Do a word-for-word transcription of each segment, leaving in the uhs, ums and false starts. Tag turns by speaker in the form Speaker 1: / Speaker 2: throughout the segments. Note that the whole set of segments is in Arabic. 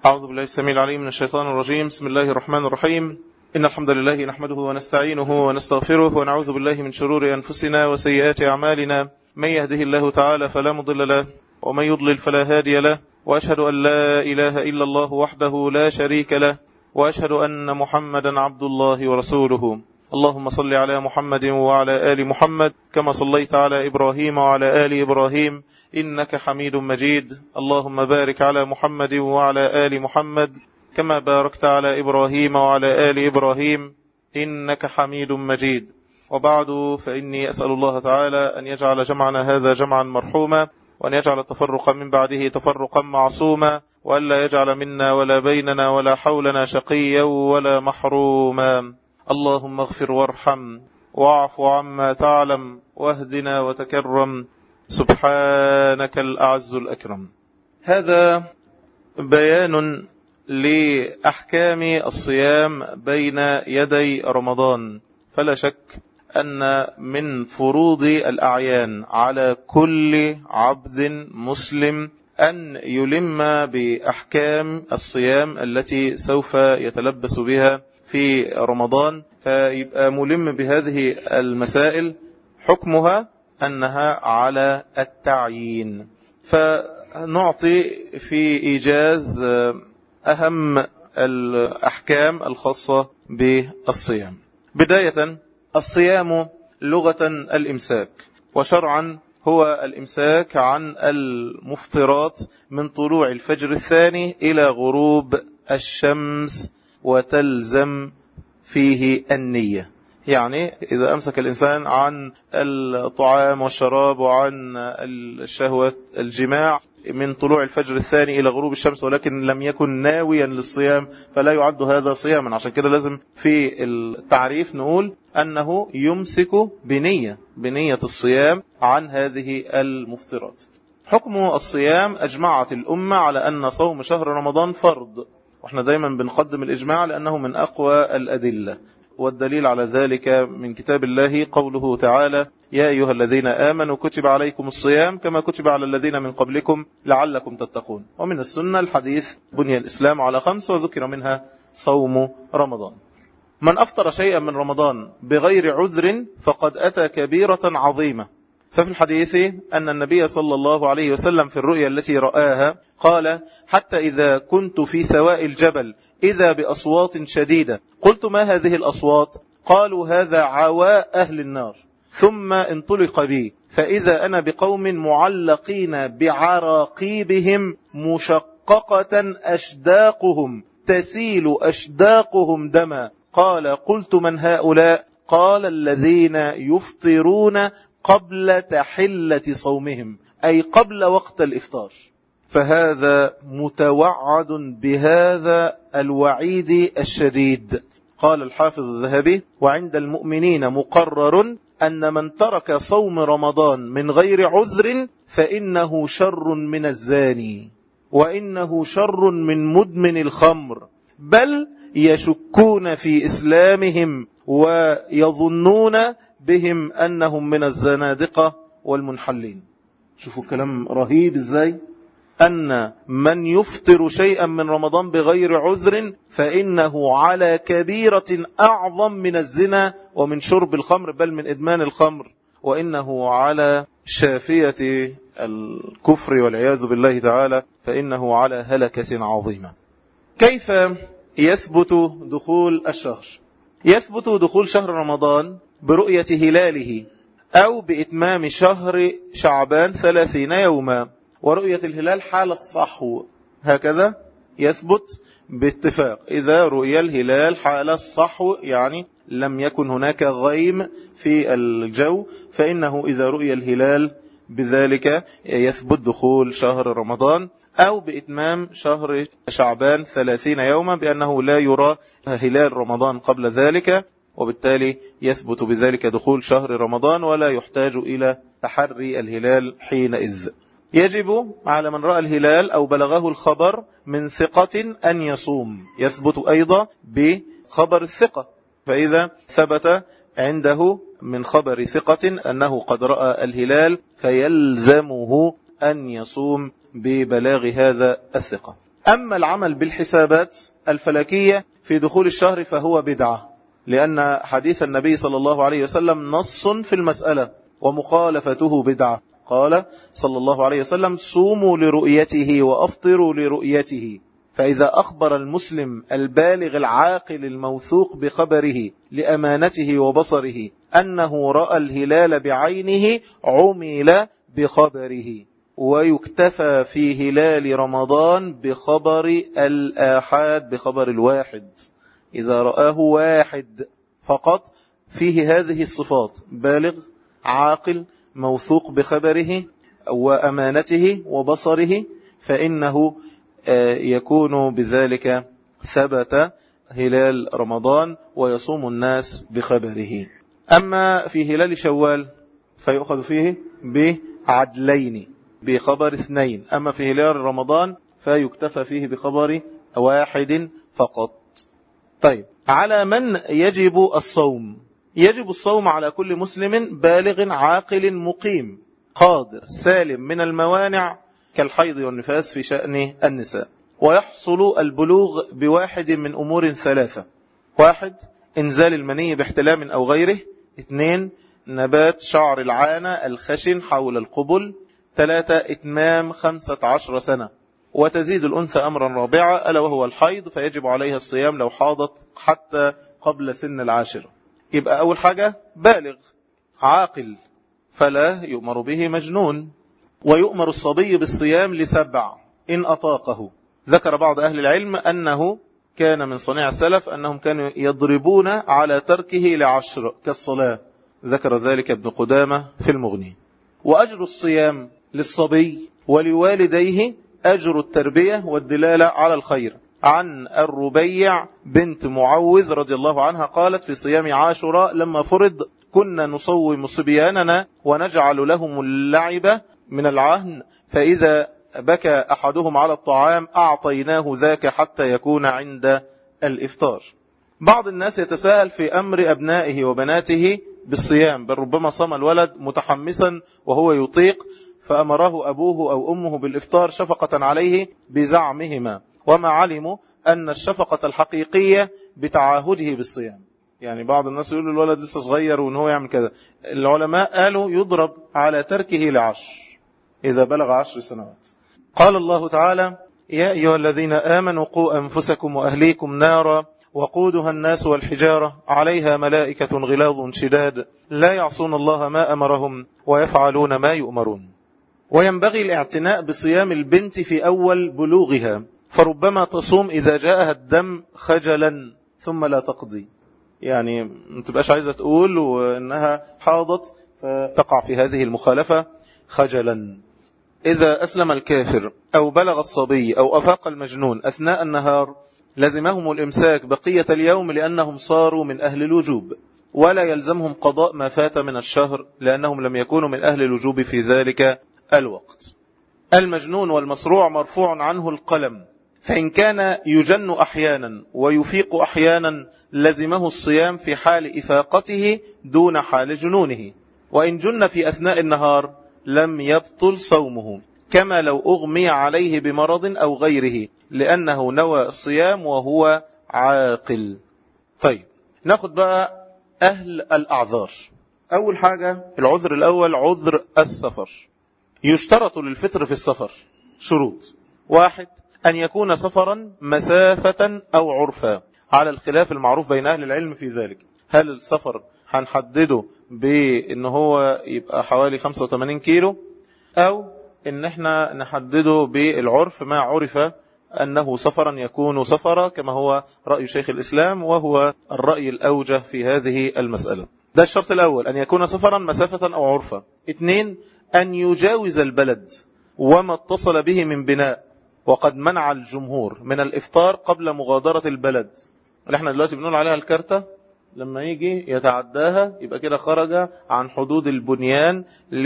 Speaker 1: أعوذ بالله السميع العليم من الشيطان الرجيم. بسم الله الرحمن الرحيم. إن الحمد لله نحمده ونستعينه ونستغفره ونعوذ بالله من شرور أنفسنا وسيئات أعمالنا. من يهده الله تعالى فلا مضل له ومن يضلل فلا هادي له، وأشهد أن لا إله إلا الله وحده لا شريك له، وأشهد أن محمدا عبد الله ورسوله. اللهم صل على محمد وعلى آل محمد كما صليت على إبراهيم وعلى آل إبراهيم إنك حميد مجيد. اللهم بارك على محمد وعلى آل محمد كما باركت على إبراهيم وعلى آل إبراهيم إنك حميد مجيد. وبعد، فإني أسأل الله تعالى أن يجعل جمعنا هذا جمعا مرحوما، وأن يجعل التفرق من بعده تفرقا معصوما، وألا يجعل منا ولا بيننا ولا حولنا شقيا ولا محروما. اللهم اغفر وارحم واعف عما تعلم واهدنا وتكرم، سبحانك الأعز الأكرم. هذا بيان لأحكام الصيام بين يدي رمضان. فلا شك أن من فروض الأعيان على كل عبد مسلم أن يلم بأحكام الصيام التي سوف يتلبس بها في رمضان، فيبقى ملم بهذه المسائل. حكمها أنها على التعيين، فنعطي في إيجاز أهم الأحكام الخاصة بالصيام. بداية، الصيام لغة الإمساك، وشرعا هو الإمساك عن المفطرات من طلوع الفجر الثاني إلى غروب الشمس، وتلزم فيه النية. يعني إذا أمسك الإنسان عن الطعام والشراب وعن الشهوة الجماع من طلوع الفجر الثاني إلى غروب الشمس ولكن لم يكن ناويا للصيام فلا يعد هذا صياما. عشان كده لازم في التعريف نقول أنه يمسك بنية بنية الصيام عن هذه المفطرات. حكم الصيام، أجمعت الأمة على أن صوم شهر رمضان فرض، واحنا دايما بنقدم الإجماع لأنه من أقوى الأدلة، والدليل على ذلك من كتاب الله قوله تعالى: يا أيها الذين آمنوا كتب عليكم الصيام كما كتب على الذين من قبلكم لعلكم تتقون. ومن السنة الحديث: بني الإسلام على خمس، وذكر منها صوم رمضان. من أفطر شيئا من رمضان بغير عذر فقد أتى كبيرة عظيمة. ففي الحديث أن النبي صلى الله عليه وسلم في الرؤيا التي رآها قال: حتى إذا كنت في سواء الجبل إذا بأصوات شديدة، قلت: ما هذه الأصوات؟ قالوا: هذا عواء أهل النار. ثم انطلق بي فإذا أنا بقوم معلقين بعراقيبهم مشققة أشداقهم تسيل أشداقهم دما. قال: قلت: من هؤلاء؟ قال: الذين يفطرون قبل تحلة صومهم، أي قبل وقت الإفطار. فهذا متوعد بهذا الوعيد الشديد. قال الحافظ الذهبي: وعند المؤمنين مقرر أن من ترك صوم رمضان من غير عذر فإنه شر من الزاني، وإنه شر من مدمن الخمر، بل يشكون في إسلامهم ويظنون بهم أنهم من الزنادقة والمنحلين. شوفوا الكلام رهيب إزاي، أن من يفطر شيئا من رمضان بغير عذر فإنه على كبيرة أعظم من الزنا ومن شرب الخمر، بل من إدمان الخمر، وإنه على شافية الكفر والعياذ بالله تعالى، فإنه على هلكة عظيمة. كيف يثبت دخول الشهر؟ يثبت دخول شهر رمضان برؤية هلاله أو بإتمام شهر شعبان ثلاثين يوما، ورؤية الهلال حال الصحو. هكذا يثبت باتفاق. إذا رؤية الهلال حال الصحو يعني لم يكن هناك غيم في الجو، فإنه إذا رؤية الهلال بذلك يثبت دخول شهر رمضان، أو بإتمام شهر شعبان ثلاثين يوما بأنه لا يرى هلال رمضان قبل ذلك، وبالتالي يثبت بذلك دخول شهر رمضان ولا يحتاج إلى تحري الهلال حينئذ. يجب على من رأى الهلال أو بلغه الخبر من ثقة أن يصوم. يثبت أيضا بخبر الثقة، فإذا ثبت عنده من خبر ثقة أنه قد رأى الهلال فيلزمه أن يصوم ببلاغ هذا الثقة. أما العمل بالحسابات الفلكية في دخول الشهر فهو بدعة، لأن حديث النبي صلى الله عليه وسلم نص في المسألة ومخالفته بدعة. قال صلى الله عليه وسلم: صوموا لرؤيته وأفطروا لرؤيته. فإذا أخبر المسلم البالغ العاقل الموثوق بخبره لأمانته وبصره أنه رأى الهلال بعينه عمل بخبره، ويكتفى في هلال رمضان بخبر الآحاد، بخبر الواحد. إذا رآه واحد فقط فيه هذه الصفات: بالغ عاقل موثوق بخبره وأمانته وبصره، فإنه يكون بذلك ثبت هلال رمضان ويصوم الناس بخبره. أما في هلال شوال فيؤخذ فيه بعدلين، بخبر اثنين. أما في هلال رمضان فيكتفى فيه بخبر واحد فقط. طيب، على من يجب الصوم؟ يجب الصوم على كل مسلم بالغ عاقل مقيم قادر سالم من الموانع كالحيض والنفاس في شأن النساء. ويحصل البلوغ بواحد من أمور ثلاثة: واحد، إنزال المني باحتلام أو غيره. اثنين، نبات شعر العانة الخشن حول القبل. ثلاثة، إتمام خمسة عشر سنة. وتزيد الأنثى أمرا رابعا ألا وهو الحيض، فيجب عليها الصيام لو حاضت حتى قبل سن العاشرة. يبقى أول حاجة بالغ عاقل، فلا يؤمر به مجنون. ويؤمر الصبي بالصيام لسبع إن أطاقه. ذكر بعض أهل العلم أنه كان من صنيع السلف أنهم كانوا يضربون على تركه لعشر كالصلاة، ذكر ذلك ابن قدامة في المغني. وأجر الصيام للصبي ولوالديه أجر التربية والدلالة على الخير. عن الربيع بنت معوذ رضي الله عنها قالت في صيام عاشوراء لما فرض: كنا نصوم صبياننا ونجعل لهم اللعب من العهن، فإذا بكى أحدهم على الطعام أعطيناه ذاك حتى يكون عند الإفطار. بعض الناس يتساهل في أمر أبنائه وبناته بالصيام، بل ربما صام الولد متحمسا وهو يطيق فأمره أبوه أو أمه بالإفطار شفقة عليه بزعمهما، وما علموا أن الشفقة الحقيقية بتعاهده بالصيام. يعني بعض الناس يقول الولد لسه صغير وأنه هو يعمل كذا. العلماء قالوا يضرب على تركه لعشر إذا بلغ عشر سنوات. قال الله تعالى: يا أيها الذين آمنوا قوا أنفسكم وأهليكم نارا وقودها الناس والحجارة عليها ملائكة غلاظ شداد لا يعصون الله ما أمرهم ويفعلون ما يؤمرون. وينبغي الاعتناء بصيام البنت في أول بلوغها، فربما تصوم إذا جاءها الدم خجلا ثم لا تقضي، يعني ما تبقاش عايزة تقول وإنها حاضت فتقع في هذه المخالفة خجلا. إذا أسلم الكافر أو بلغ الصبي أو أفاق المجنون أثناء النهار لزمهم الإمساك بقية اليوم لأنهم صاروا من أهل الوجوب، ولا يلزمهم قضاء ما فات من الشهر لأنهم لم يكونوا من أهل الوجوب في ذلك الوقت. المجنون والمصروع مرفوع عنه القلم، فإن كان يجن أحيانا ويفيق أحيانا لزمه الصيام في حال إفاقته دون حال جنونه، وإن جن في أثناء النهار لم يبطل صومه، كما لو أغمي عليه بمرض أو غيره لأنه نوى الصيام وهو عاقل. طيب، ناخد بقى أهل الأعذار. أول حاجة العذر الأول عذر السفر. يشترط للفطر في السفر شروط: واحد، أن يكون سفرا مسافة أو عرفا، على الخلاف المعروف بين أهل العلم في ذلك. هل السفر هنحدده بأنه هو يبقى حوالي خمسة وثمانين كيلو، أو إن احنا نحدده بالعرف ما عرف أنه سفرا يكون سفرا، كما هو رأي شيخ الإسلام وهو الرأي الأوجه في هذه المسألة. ده الشرط الأول، أن يكون سفرا مسافة أو عرفا. اثنين، أن يجاوز البلد وما اتصل به من بناء، وقد منع الجمهور من الإفطار قبل مغادرة البلد، اللي احنا دلوقتي بنقول عليها الكارتة، لما يجي يتعداها يبقى كده خرج عن حدود البنيان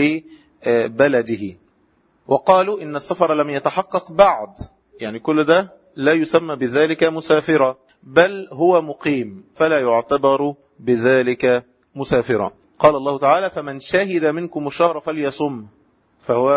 Speaker 1: لبلده. وقالوا إن السفر لم يتحقق بعد، يعني كل ده لا يسمى بذلك مسافرا، بل هو مقيم فلا يعتبر بذلك مسافرا. قال الله تعالى: فمن شهد منكم الشهر فليصم، فهو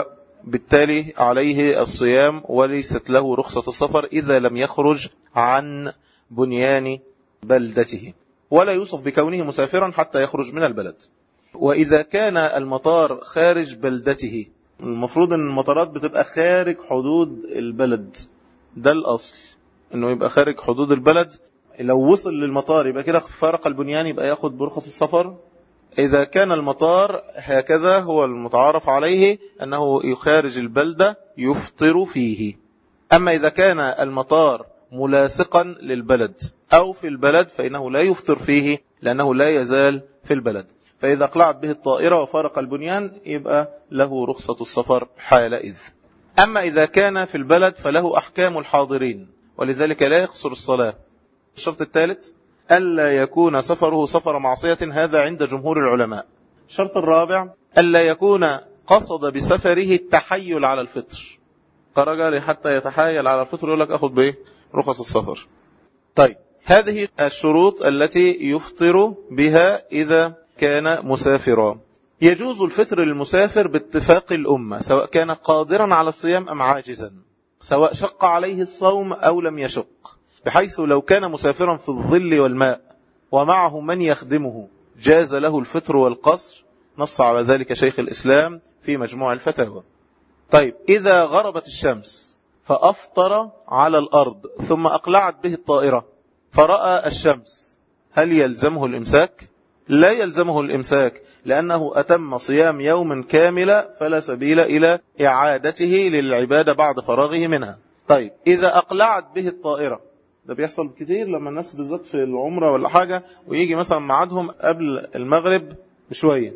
Speaker 1: بالتالي عليه الصيام وليست له رخصة السفر إذا لم يخرج عن بنيان بلدته، ولا يوصف بكونه مسافرا حتى يخرج من البلد. وإذا كان المطار خارج بلدته، المفروض أن المطارات بتبقى خارج حدود البلد، ده الأصل أنه يبقى خارج حدود البلد. لو وصل للمطار يبقى كده فارق البنيان، يبقى ياخد برخص السفر. إذا كان المطار هكذا هو المتعارف عليه أنه يخارج البلدة يفطر فيه. أما إذا كان المطار ملاصقا للبلد أو في البلد فإنه لا يفطر فيه لأنه لا يزال في البلد. فإذا اقلعت به الطائرة وفارق البنيان يبقى له رخصة السفر حالئذ. أما إذا كان في البلد فله أحكام الحاضرين، ولذلك لا يقصر الصلاة. الشرط الثالث ألا يكون سفره سفر معصية، هذا عند جمهور العلماء. الشرط الرابع ألا يكون قصد بسفره التحيل على الفطر، خرج حتى يتحايل على الفطر يقول لك أخذ به رخص السفر. طيب هذه الشروط التي يفطر بها إذا كان مسافرا. يجوز الفطر للمسافر باتفاق الأمة، سواء كان قادرا على الصيام أم عاجزا، سواء شق عليه الصوم أو لم يشق، بحيث لو كان مسافرا في الظل والماء ومعه من يخدمه جاز له الفطر والقصر، نص على ذلك شيخ الإسلام في مجموع الفتاوى. طيب إذا غربت الشمس فأفطر على الأرض ثم أقلعت به الطائرة فرأى الشمس، هل يلزمه الإمساك؟ لا يلزمه الإمساك، لأنه أتم صيام يوم كاملا فلا سبيل إلى إعادته للعبادة بعد فراغه منها. طيب إذا أقلعت به الطائرة، ده بيحصل كتير لما الناس بالذات في العمرة ولا حاجة ويجي مثلا معادهم قبل المغرب بشوية،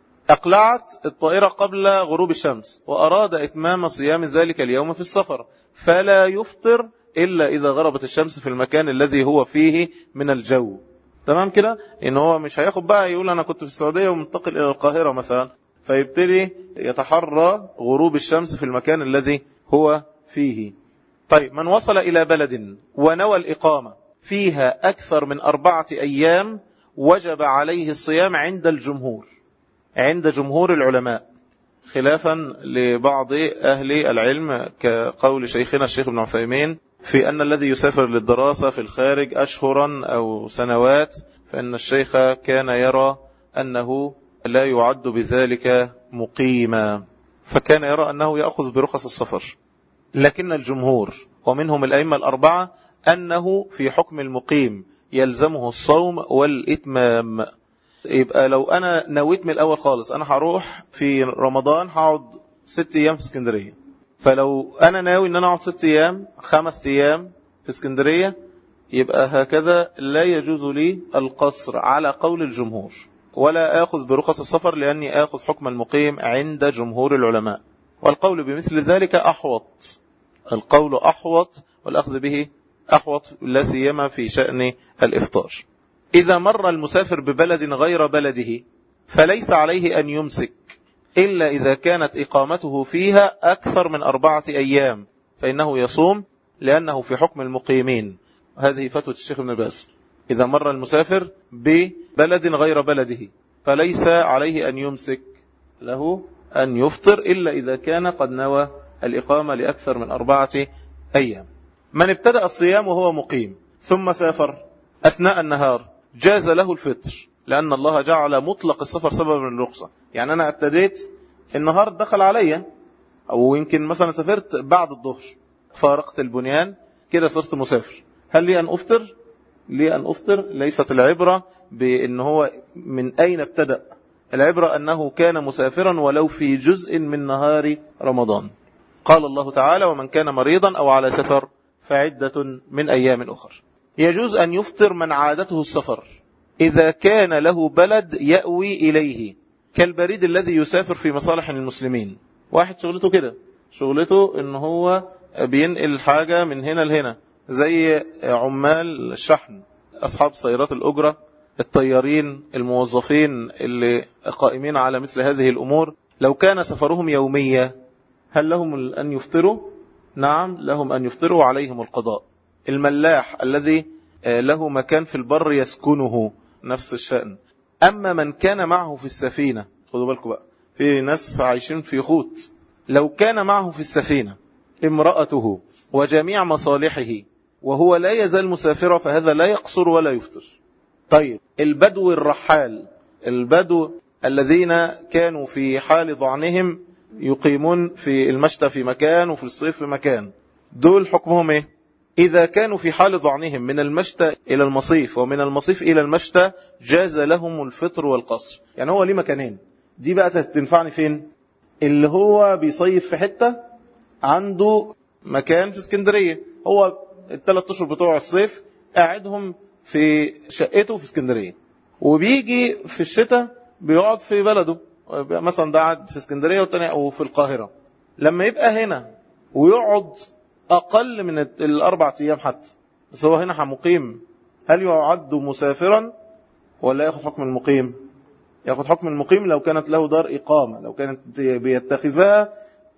Speaker 1: أقلعت الطائرة قبل غروب الشمس وأراد إتمام صيام ذلك اليوم في السفر، فلا يفطر إلا إذا غربت الشمس في المكان الذي هو فيه من الجو. تمام كده؟ إن هو مش هياخد بقى يقول أنا كنت في السعودية ومنتقل إلى القاهرة مثلا، فيبتدي يتحرى غروب الشمس في المكان الذي هو فيه. طيب من وصل إلى بلد ونوى الإقامة فيها أكثر من أربعة أيام وجب عليه الصيام عند الجمهور، عند جمهور العلماء، خلافا لبعض أهل العلم كقول شيخنا الشيخ ابن عثيمين في أن الذي يسافر للدراسة في الخارج أشهرا أو سنوات، فإن الشيخ كان يرى أنه لا يعد بذلك مقيما، فكان يرى أنه يأخذ برخص السفر. لكن الجمهور ومنهم الأئمة الأربعة أنه في حكم المقيم يلزمه الصوم والإتمام. يبقى لو أنا نويت من الأول خالص أنا هروح في رمضان هقعد ست أيام في اسكندرية، فلو أنا ناوي أن أنا أقعد ست أيام خمس أيام في اسكندرية، يبقى هكذا لا يجوز لي القصر على قول الجمهور، ولا آخذ برخص السفر لأني آخذ حكم المقيم عند جمهور العلماء. والقول بمثل ذلك أحوط، القول أحوط والأخذ به أحوط، لا سيما في شأن الإفطار. إذا مر المسافر ببلد غير بلده فليس عليه أن يمسك إلا إذا كانت إقامته فيها أكثر من أربعة أيام، فإنه يصوم لأنه في حكم المقيمين. هذه فتوى الشيخ ابن باز. إذا مر المسافر ببلد غير بلده فليس عليه أن يمسك، له أن يفطر إلا إذا كان قد نوى الإقامة لأكثر من أربعة أيام. من ابتدأ الصيام وهو مقيم ثم سافر أثناء النهار جاز له الفطر، لأن الله جعل مطلق السفر سبب من الرخصة. يعني أنا ابتديت النهار دخل عليا، أو يمكن مثلا سافرت بعد الظهر فارقت البنيان كده صرت مسافر، هل لي أن أفطر؟ لي أن أفطر. ليست العبرة بأن هو من أين ابتدأ، العبرة أنه كان مسافرا ولو في جزء من نهار رمضان. قال الله تعالى ومن كان مريضا أو على سفر فعدة من أيام أخر. يجوز أن يفطر من عادته السفر إذا كان له بلد يأوي إليه، كالبريد الذي يسافر في مصالح المسلمين. واحد شغلته كده، شغلته إن هو بينقل حاجة من هنا لهنا، زي عمال الشحن، أصحاب سيارات الأجرة، الطيارين، الموظفين اللي قائمين على مثل هذه الأمور. لو كان سفرهم يومية هل لهم أن يفطروا؟ نعم لهم أن يفطروا وعليهم القضاء. الملاح الذي له مكان في البر يسكنه نفس الشأن. أما من كان معه في السفينة، خذوا بالكم بقى، في ناس عايشين في خوت لو كان معه في السفينة امرأته وجميع مصالحه وهو لا يزال مسافرا فهذا لا يقصر ولا يفطر. طيب البدو الرحال، البدو الذين كانوا في حال ضعنهم يقيمون في المشتى في مكان وفي الصيف في مكان، دول حكمهم ايه؟ إذا كانوا في حال ضعنهم من المشتى إلى المصيف ومن المصيف إلى المشتى جاز لهم الفطر والقصر. يعني هو ليه مكانين، دي بقى تنفعني فين؟ اللي هو بيصيف في حتة عنده مكان في اسكندرية، هو الثلاث اشهر بتوع الصيف قاعدهم في شقته في اسكندرية، وبيجي في الشتاء بيقعد في بلده، مثلا ده قاعد في اسكندرية والتاني أو في القاهرة. لما يبقى هنا ويقعد أقل من الأربع أيام حتى، بس هو هنا مقيم، هل يعد مسافرا ولا يأخذ حكم المقيم؟ يأخذ حكم المقيم لو كانت له دار إقامة، لو كانت بيتخذها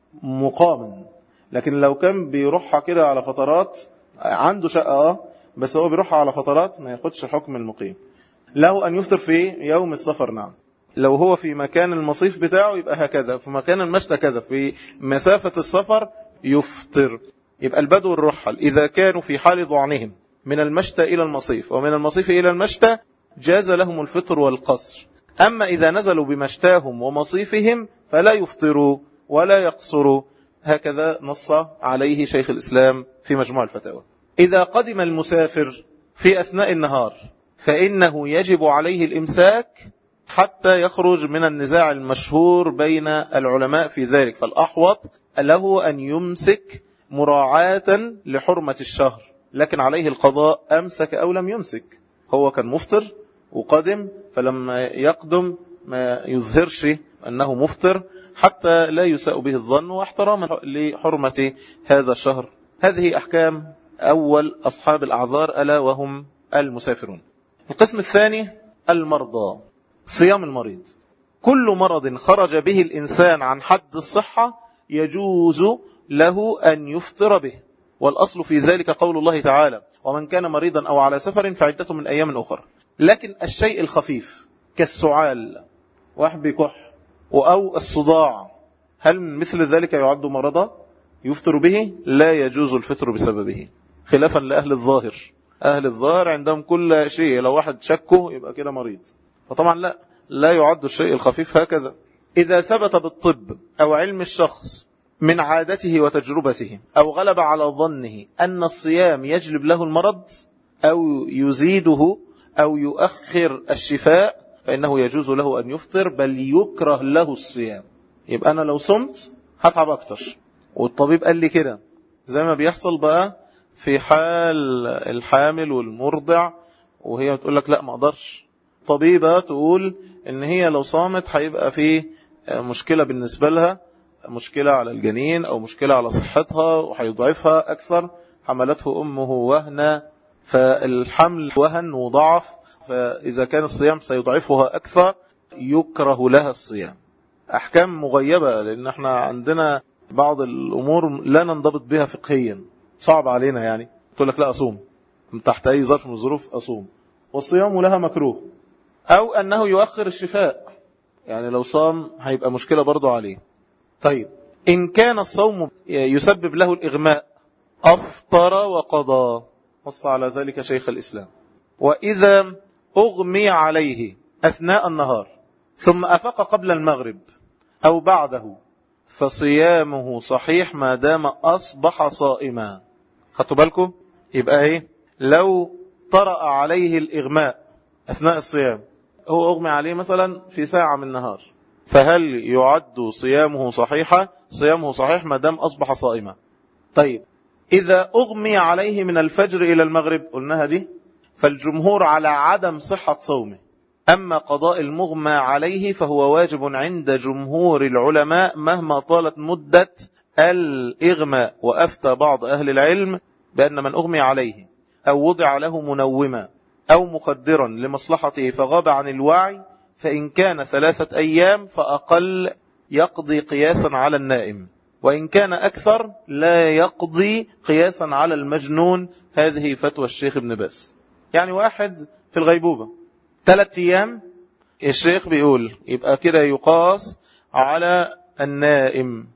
Speaker 1: مقاما. لكن لو كان بيروحها كده على فترات، عنده شقة اه بس هو بيروحها على فترات، ما ياخدش حكم المقيم. له أن يفطر في يوم السفر، نعم. لو هو في مكان المصيف بتاعه يبقى هكذا، في مكان المشتى كذا، في مسافة السفر يفطر. يبقى البدو الرحل إذا كانوا في حال ضعنهم من المشتى إلى المصيف ومن المصيف إلى المشتى جاز لهم الفطر والقصر. أما إذا نزلوا بمشتاهم ومصيفهم فلا يفطروا ولا يقصروا، هكذا نص عليه شيخ الإسلام في مجموع الفتاوى. إذا قدم المسافر في أثناء النهار فإنه يجب عليه الإمساك حتى يخرج من النزاع المشهور بين العلماء في ذلك، فالأحوط له أن يمسك مراعاة لحرمة الشهر، لكن عليه القضاء أمسك أو لم يمسك. هو كان مفطر وقدم، فلما يقدم ما يظهرش أنه مفطر حتى لا يساء به الظن، واحتراما لحرمة هذا الشهر. هذه أحكام أول أصحاب الأعذار ألا وهم المسافرون. القسم الثاني المرضى، صيام المريض. كل مرض خرج به الإنسان عن حد الصحة يجوز له أن يفطر به، والأصل في ذلك قول الله تعالى ومن كان مريضا أو على سفر فعدة من أيام أخرى. لكن الشيء الخفيف كالسعال، واحد بيكح، أو الصداع، هل مثل ذلك يعد مرضا يفطر به؟ لا يجوز الفطر بسببه، خلافا لأهل الظاهر. أهل الظاهر عندهم كل شيء لو واحد شكه يبقى كده مريض، فطبعا لا لا يعد الشيء الخفيف هكذا. إذا ثبت بالطب أو علم الشخص من عادته وتجربته أو غلب على ظنه أن الصيام يجلب له المرض أو يزيده أو يؤخر الشفاء فإنه يجوز له أن يفطر، بل يكره له الصيام. يبقى أنا لو صمت هتعب أكتر، والطبيب قال لي كده، زي ما بيحصل بقى في حال الحامل والمرضع وهي بتقول لك لا ما أقدرش. طبيبة تقول إن هي لو صامت هيبقى فيه مشكلة بالنسبة لها، مشكلة على الجنين أو مشكلة على صحتها وهيضعفها أكثر. حملته أمه وهنا، فالحمل وهن وضعف، فإذا كان الصيام سيضعفها أكثر يكره لها الصيام. أحكام مغيبة، لأن احنا عندنا بعض الأمور لا ننضبط بها فقهيا، صعب علينا. يعني تقول لك لا أصوم تحت أي ظرف من الظروف أصوم، والصيام لها مكروه. أو أنه يؤخر الشفاء، يعني لو صام هيبقى مشكلة برضو عليه. طيب إن كان الصوم يسبب له الإغماء أفطر وقضى، نص على ذلك شيخ الإسلام. وإذا أغمي عليه أثناء النهار ثم أفق قبل المغرب أو بعده فصيامه صحيح ما دام أصبح صائما. خدتوا بالكم؟ يبقى إيه؟ لو طرأ عليه الإغماء أثناء الصيام، هو أغمي عليه مثلا في ساعة من النهار، فهل يعد صيامه صحيحا؟ صيامه صحيح ما دام أصبح صائما. طيب إذا أغمي عليه من الفجر إلى المغرب، قلناها دي، فالجمهور على عدم صحة صومه. أما قضاء المغمى عليه فهو واجب عند جمهور العلماء مهما طالت مدة الإغماء. وأفتى بعض أهل العلم بأن من أغمي عليه أو وضع له منوما أو مخدرا لمصلحته فغاب عن الوعي، فإن كان ثلاثة أيام فأقل يقضي قياسا على النائم، وإن كان أكثر لا يقضي قياسا على المجنون. هذه فتوى الشيخ ابن باز. يعني واحد في الغيبوبة ثلاثة أيام، الشيخ بيقول يبقى كده يقاس على النائم.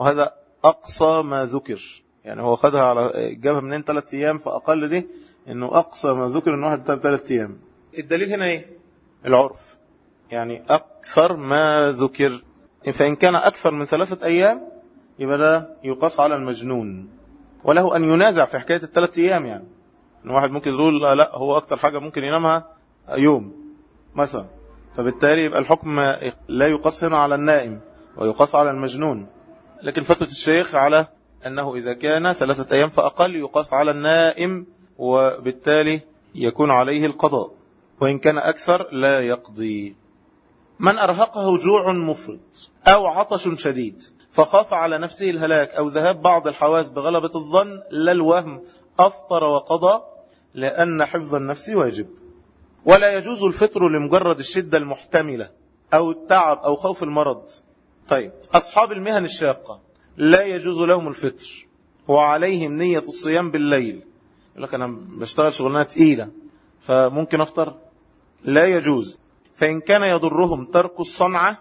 Speaker 1: وهذا أقصى ما ذكر، يعني هو خدها على جابها منين ثلاث أيام فأقل دي إنه أقصى ما ذكر إنه واحد ثلاث أيام. الدليل هنا إيه؟ العرف، يعني أكثر ما ذكر. فإن كان أكثر من ثلاثة أيام يبقى ده يقاس على المجنون، وله أن ينازع في حكاية الثلاث أيام. يعني إن واحد ممكن يقول لا, لا هو أكثر حاجة ممكن ينامها يوم مثلا، فبالتالي يبقى الحكم لا يقاس هنا على النائم ويقاس على المجنون. لكن فتوى الشيخ على أنه إذا كان ثلاثة أيام فأقل يقاس على النائم، وبالتالي يكون عليه القضاء، وإن كان أكثر لا يقضي. من أرهقه جوع مفرط أو عطش شديد فخاف على نفسه الهلاك أو ذهاب بعض الحواس بغلبة الظن لا الوهم أفطر وقضى، لأن حفظ النفس واجب. ولا يجوز الفطر لمجرد الشدة المحتملة أو التعب أو خوف المرض. طيب أصحاب المهن الشاقة لا يجوز لهم الفطر وعليهم نية الصيام بالليل. يقول لك أنا بشتغل شغلانة تقيلة فممكن أفطر، لا يجوز. فإن كان يضرهم ترك الصنعة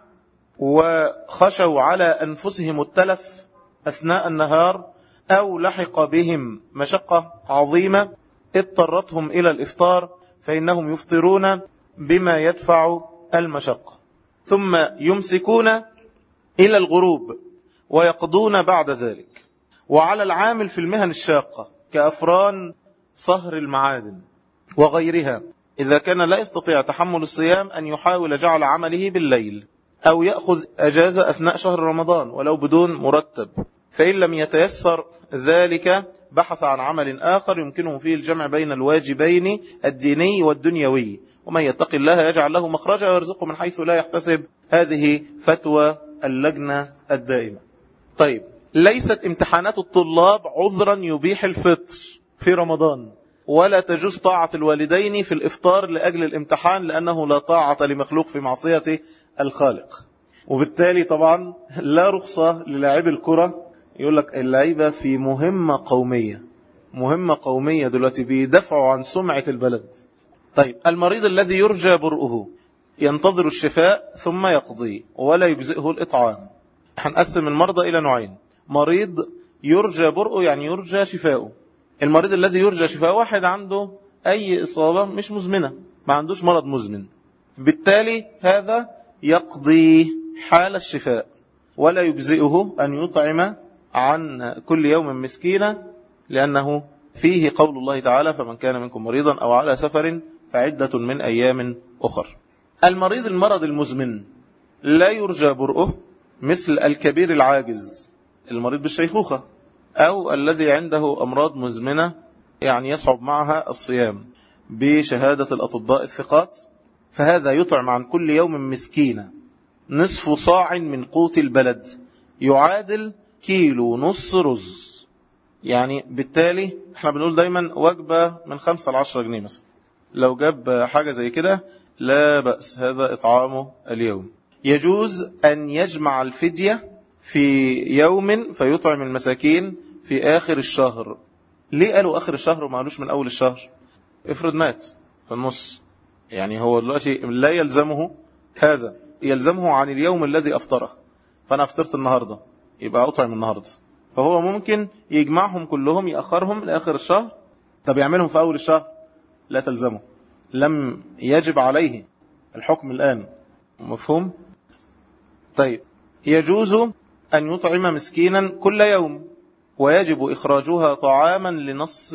Speaker 1: وخشوا على أنفسهم التلف أثناء النهار أو لحق بهم مشقة عظيمة اضطرتهم إلى الإفطار فإنهم يفطرون بما يدفع المشقة، ثم يمسكون إلى الغروب ويقضون بعد ذلك. وعلى العامل في المهن الشاقة كأفران صهر المعادن وغيرها إذا كان لا يستطيع تحمل الصيام أن يحاول جعل عمله بالليل أو يأخذ أجازة أثناء شهر رمضان ولو بدون مرتب، فإن لم يتيسر ذلك بحث عن عمل آخر يمكنه فيه الجمع بين الواجبين الديني والدنيوي، ومن يتق الله يجعل له مخرجا ويرزقه من حيث لا يحتسب. هذه فتوى اللجنة الدائمة. طيب ليست امتحانات الطلاب عذرا يبيح الفطر في رمضان، ولا تجوز طاعة الوالدين في الإفطار لأجل الامتحان، لأنه لا طاعة لمخلوق في معصية الخالق. وبالتالي طبعا لا رخصة للاعب الكرة، يقول لك اللعيبة في مهمة قومية، مهمة قومية دلوقتي بيدفعوا عن سمعة البلد. طيب المريض الذي يرجى برؤه ينتظر الشفاء ثم يقضي ولا يجزئه الإطعام. هنقسم المرضى إلى نوعين: مريض يرجى برؤه يعني يرجى شفاؤه. المريض الذي يرجى شفاؤه واحد عنده أي إصابة مش مزمنة، ما عندوش مرض مزمن، بالتالي هذا يقضي حال الشفاء ولا يجزئه أن يطعم عن كل يوم مسكينا، لأنه فيه قول الله تعالى: فمن كان منكم مريضا أو على سفر فعدة من أيام أخر. المريض المرض المزمن لا يرجى برؤه، مثل الكبير العاجز، المريض بالشيخوخة، أو الذي عنده أمراض مزمنة يعني يصعب معها الصيام بشهادة الأطباء الثقات، فهذا يطعم عن كل يوم مسكينا نصف صاع من قوت البلد يعادل كيلو نص رز. يعني بالتالي احنا بنقول دايما وجبة من خمسة لعشرة جنيه مثلا، لو جاب حاجة زي كده لا بأس، هذا إطعامه اليوم. يجوز أن يجمع الفدية في يوم فيطعم المساكين في آخر الشهر. ليه قالوا آخر الشهر وما قالوش من أول الشهر؟ افرض مات في النص، يعني هو دلوقتي لا يلزمه هذا، يلزمه عن اليوم الذي أفطره. فأنا أفطرت النهاردة يبقى أطعم النهاردة، فهو ممكن يجمعهم كلهم يأخرهم لآخر الشهر. طب يعملهم في أول الشهر؟ لا تلزمه، لم يجب عليه الحكم الآن. مفهوم؟ طيب يجوز أن يطعم مسكينا كل يوم، ويجب إخراجها طعاما لنص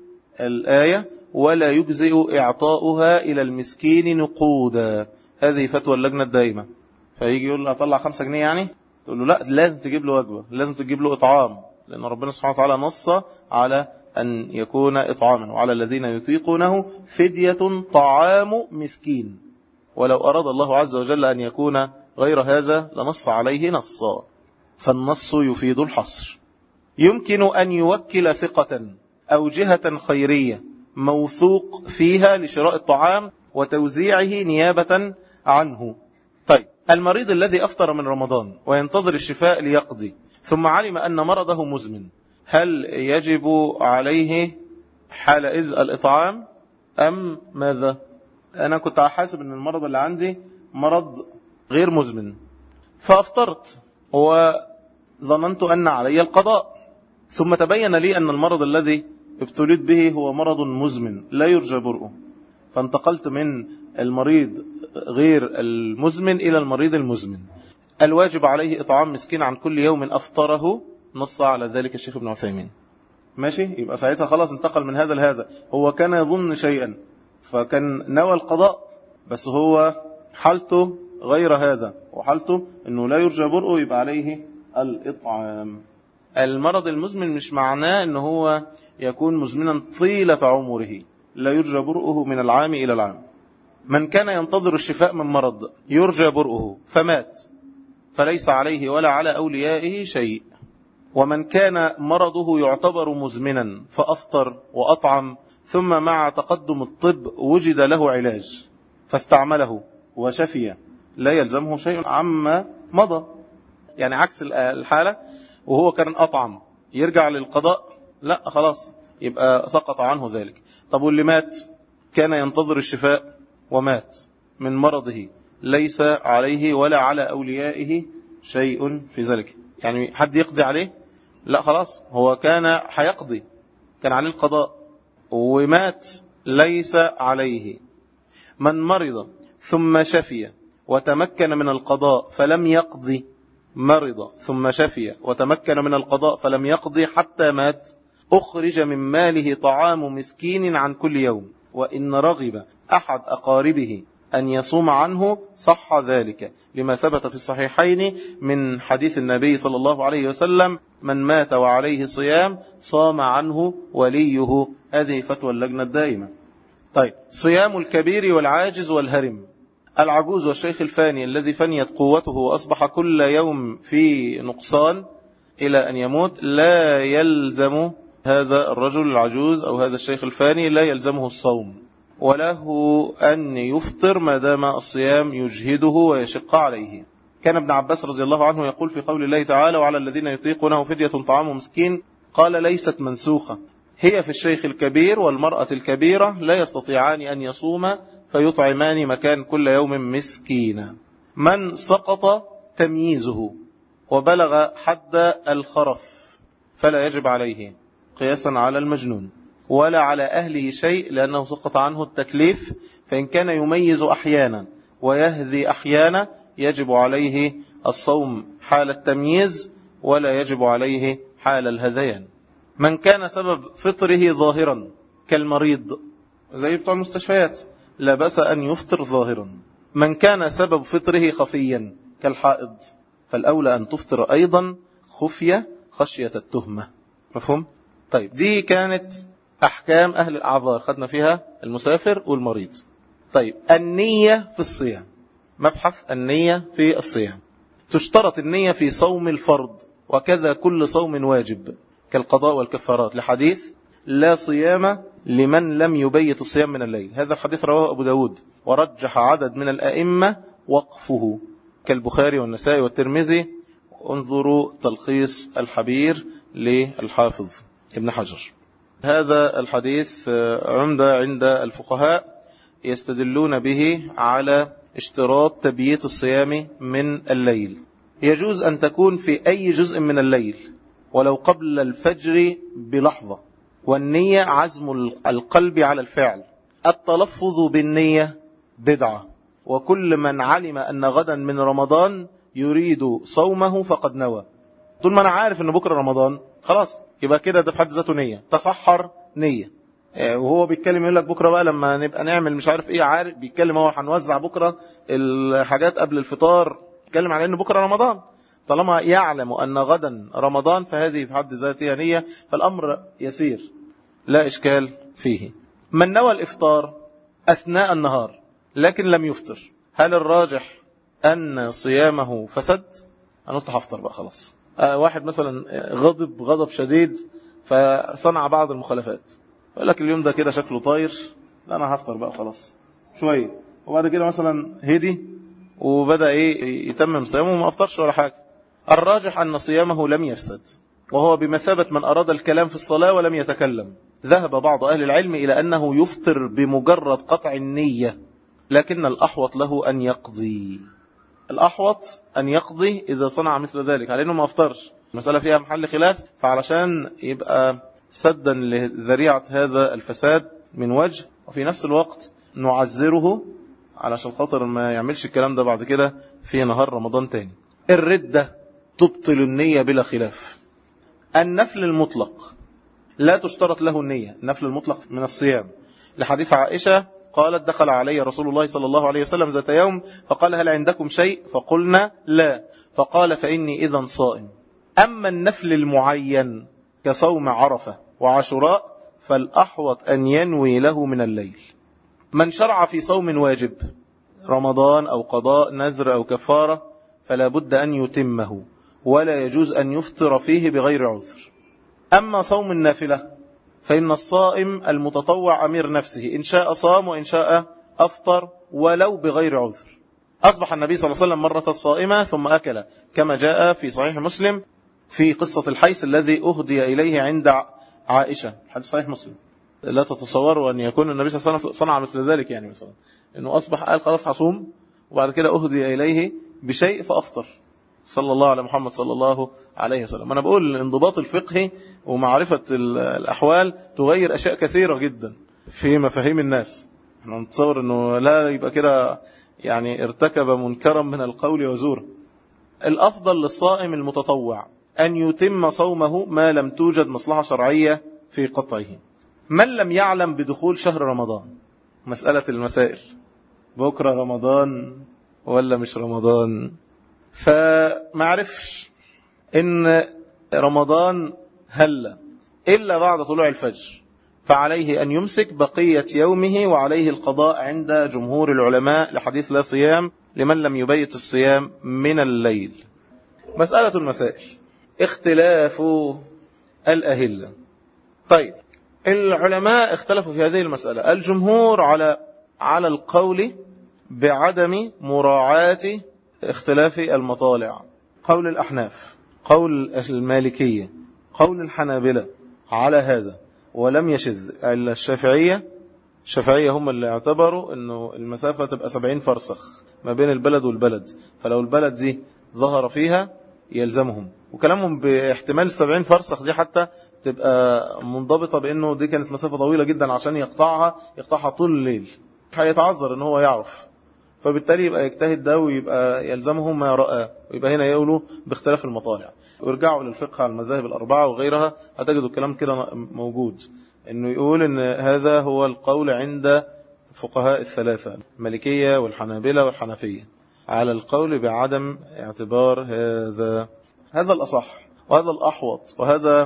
Speaker 1: الآية، ولا يجزئ إعطاؤها إلى المسكين نقودا. هذه فتوى اللجنة الدائمة. فيجي يقول له أطلع خمسة جنيه يعني، تقول له لا، لازم تجيب له وجبة، لازم تجيب له إطعام، لأن ربنا سبحانه وتعالى نص على أن يكون إطعاما، وعلى الذين يطيقونه فدية طعام مسكين. ولو أراد الله عز وجل أن يكون غير هذا لنص عليه نصا، فالنص يفيد الحصر. يمكن أن يوكل ثقة أو جهة خيرية موثوق فيها لشراء الطعام وتوزيعه نيابة عنه. طيب المريض الذي أفطر من رمضان وينتظر الشفاء ليقضي ثم علم أن مرضه مزمن، هل يجب عليه حالئذ الإطعام أم ماذا؟ أنا كنت حاسب أن المرض اللي عندي مرض غير مزمن فأفطرت، ظننت أن علي القضاء، ثم تبين لي أن المرض الذي ابتليت به هو مرض مزمن لا يرجى برؤه، فانتقلت من المريض غير المزمن إلى المريض المزمن. الواجب عليه إطعام مسكين عن كل يوم أفطره، نص على ذلك الشيخ ابن عثيمين. ماشي، يبقى ساعتها خلاص انتقل من هذا لهذا. هو كان يظن شيئا فكان نوى القضاء، بس هو حالته غير هذا، وحالته أنه لا يرجى برؤه، يبقى عليه الإطعام. المرض المزمن مش معناه أنه هو يكون مزمنا طيلة عمره، لا يرجى برؤه من العام إلى العام. من كان ينتظر الشفاء من مرض يرجى برؤه فمات فليس عليه ولا على أوليائه شيء. ومن كان مرضه يعتبر مزمنا فأفطر وأطعم، ثم مع تقدم الطب وجد له علاج فاستعمله وشفي، لا يلزمه شيء عما مضى. يعني عكس الحالة، وهو كان أطعم يرجع للقضاء؟ لا، خلاص يبقى سقط عنه ذلك. طب واللي مات كان ينتظر الشفاء ومات من مرضه، ليس عليه ولا على أوليائه شيء في ذلك. يعني حد يقضي عليه؟ لا، خلاص هو كان حيقضي، كان عليه القضاء ومات، ليس عليه. من مرض ثم شفي وتمكن من القضاء فلم يقضي، مرض ثم شفي وتمكن من القضاء فلم يقضي حتى مات، أخرج من ماله طعام مسكين عن كل يوم، وإن رغب أحد أقاربه أن يصوم عنه صح ذلك، لما ثبت في الصحيحين من حديث النبي صلى الله عليه وسلم: من مات وعليه صيام صام عنه وليه. هذه فتوى اللجنة الدائمة. طيب، صيام الكبير والعاجز والهرم. العجوز والشيخ الفاني الذي فنيت قوته وأصبح كل يوم في نقصان إلى أن يموت، لا يلزم هذا الرجل العجوز أو هذا الشيخ الفاني لا يلزمه الصوم، وله أن يفطر ما دام الصيام يجهده ويشق عليه. كان ابن عباس رضي الله عنه يقول في قول الله تعالى: وعلى الذين يطيقونه فدية طعام مسكين، قال: ليست منسوخة، هي في الشيخ الكبير والمرأة الكبيرة لا يستطيعان أن يصوما فيطعمان مكان كل يوم مسكينا. من سقط تمييزه وبلغ حد الخرف فلا يجب عليه قياسا على المجنون، ولا على أهله شيء لأنه سقط عنه التكليف، فإن كان يميز أحيانا ويهذي أحيانا يجب عليه الصوم حال التمييز، ولا يجب عليه حال الهذيان. من كان سبب فطره ظاهرا كالمريض زي بتوع المستشفيات لا بأس أن يفطر ظاهرا. من كان سبب فطره خفيا كالحائض فالأولى أن تفطر أيضا خفية خشية التهمة. مفهوم؟ طيب، دي كانت أحكام أهل الأعذار، خدنا فيها المسافر والمريض. طيب، النية في الصيام. مبحث النية في الصيام. تشترط النية في صوم الفرض، وكذا كل صوم واجب كالقضاء والكفارات، لحديث: لا صيام لمن لم يبيت الصيام من الليل. هذا الحديث رواه أبو داود، ورجح عدد من الأئمة وقفه كالبخاري والنسائي والترمذي. انظروا تلخيص الحبير للحافظ ابن حجر. هذا الحديث عمدة عند الفقهاء، يستدلون به على اشتراط تبييت الصيام من الليل. يجوز أن تكون في أي جزء من الليل ولو قبل الفجر بلحظة، والنية عزم القلب على الفعل. التلفظ بالنية بدعة، وكل من علم أن غدا من رمضان يريد صومه فقد نوى. طول ما أنا عارف أن بكرة رمضان خلاص، يبقى كده ده في حد ذاته نية. تصحر نية، وهو بيتكلم يقول لك بكرة بقى لما نبقى نعمل مش عارف ايه، عارف بيتكلم هو هنوزع بكرة الحاجات قبل الفطار، بيتكلم على أن بكرة رمضان. طالما يعلم أن غدا رمضان فهذه في حد ذاتها نية، فالأمر يسير لا إشكال فيه. من نوى الإفطار أثناء النهار لكن لم يفطر، هل الراجح أن صيامه فسد؟ أنا قلت هفطر بقى خلاص. آه واحد مثلا غضب غضب شديد فصنع بعض المخالفات، يقول لك اليوم ده كده شكله طاير، لا أنا هفطر بقى خلاص شوية، وبعد كده مثلا هدي وبدأ إيه يتمم صيامه وما أفطرش ولا حاجة. الراجح أن صيامه لم يفسد، وهو بمثابة من أراد الكلام في الصلاة ولم يتكلم. ذهب بعض أهل العلم إلى أنه يفطر بمجرد قطع النية، لكن الأحوط له أن يقضي. الأحوط أن يقضي إذا صنع مثل ذلك، على أنه ما أفطرش المسألة فيها محل خلاف، فعلشان يبقى سدا لذريعة هذا الفساد من وجه، وفي نفس الوقت نعذره علشان خاطر ما يعملش الكلام ده بعد كده في نهار رمضان تاني. الردة تبطل النية بلا خلاف. النفل المطلق لا تشترط له النية، النفل المطلق من الصيام، لحديث عائشة قالت دخل علي رسول الله صلى الله عليه وسلم ذات يوم فقال هل عندكم شيء؟ فقلنا لا، فقال فإني إذن صائم. أما النفل المعين كصوم عرفة وعاشوراء فالأحوط أن ينوي له من الليل. من شرع في صوم واجب رمضان أو قضاء نذر أو كفارة فلا بد أن يتمه، ولا يجوز أن يفطر فيه بغير عذر. أما صوم النافلة فإن الصائم المتطوع أمير نفسه، إن شاء صام وإن شاء أفطر ولو بغير عذر. أصبح النبي صلى الله عليه وسلم مرة صائمة ثم أكل، كما جاء في صحيح مسلم في قصة الحيس الذي أهدي إليه عند عائشة، حديث صحيح مسلم. لا تتصوروا أن يكون النبي صلى الله عليه وسلم صنع مثل ذلك، يعني مثلا أنه أصبح قال خلاص حصوم وبعد كده أهدي إليه بشيء فأفطر، صلى الله على محمد صلى الله عليه وسلم. أنا بقول الانضباط الفقهي ومعرفة الأحوال تغير أشياء كثيرة جدا في مفاهيم الناس. احنا نتصور أنه لا يبقى كده يعني ارتكب منكرا من القول وزورا. الأفضل للصائم المتطوع أن يتم صومه ما لم توجد مصلحة شرعية في قطعه. من لم يعلم بدخول شهر رمضان، مسألة المسائل، بكرة رمضان ولا مش رمضان، فمعرفش إن رمضان هل إلا بعد طلوع الفجر، فعليه أن يمسك بقية يومه وعليه القضاء عند جمهور العلماء لحديث لا صيام لمن لم يبيت الصيام من الليل. مسألة المسائل اختلاف الأهلة. طيب العلماء اختلفوا في هذه المسألة. الجمهور على على القول بعدم مراعاة اختلاف المطالع، قول الأحناف، قول المالكية، قول الحنابلة على هذا، ولم يشذ إلا الشافعية. الشافعية هم اللي اعتبروا أنه المسافة تبقى سبعين فرسخ ما بين البلد والبلد، فلو البلد دي ظهر فيها يلزمهم، وكلامهم باحتمال السبعين فرسخ دي حتى تبقى منضبطة بأنه دي كانت مسافة طويلة جدا عشان يقطعها يقطعها طول الليل، هيتعذر أنه هو يعرف، فبالتالي يبقى يجتهد ده ويبقى يلزمهم ما رأى، ويبقى هنا يقولوا باختلاف المطالع. ويرجعوا للفقه على المذاهب الأربعة وغيرها هتجدوا الكلام كده موجود، أنه يقول أن هذا هو القول عند فقهاء الثلاثة المالكية والحنابلة والحنفية على القول بعدم اعتبار هذا. هذا الأصح وهذا الأحوط وهذا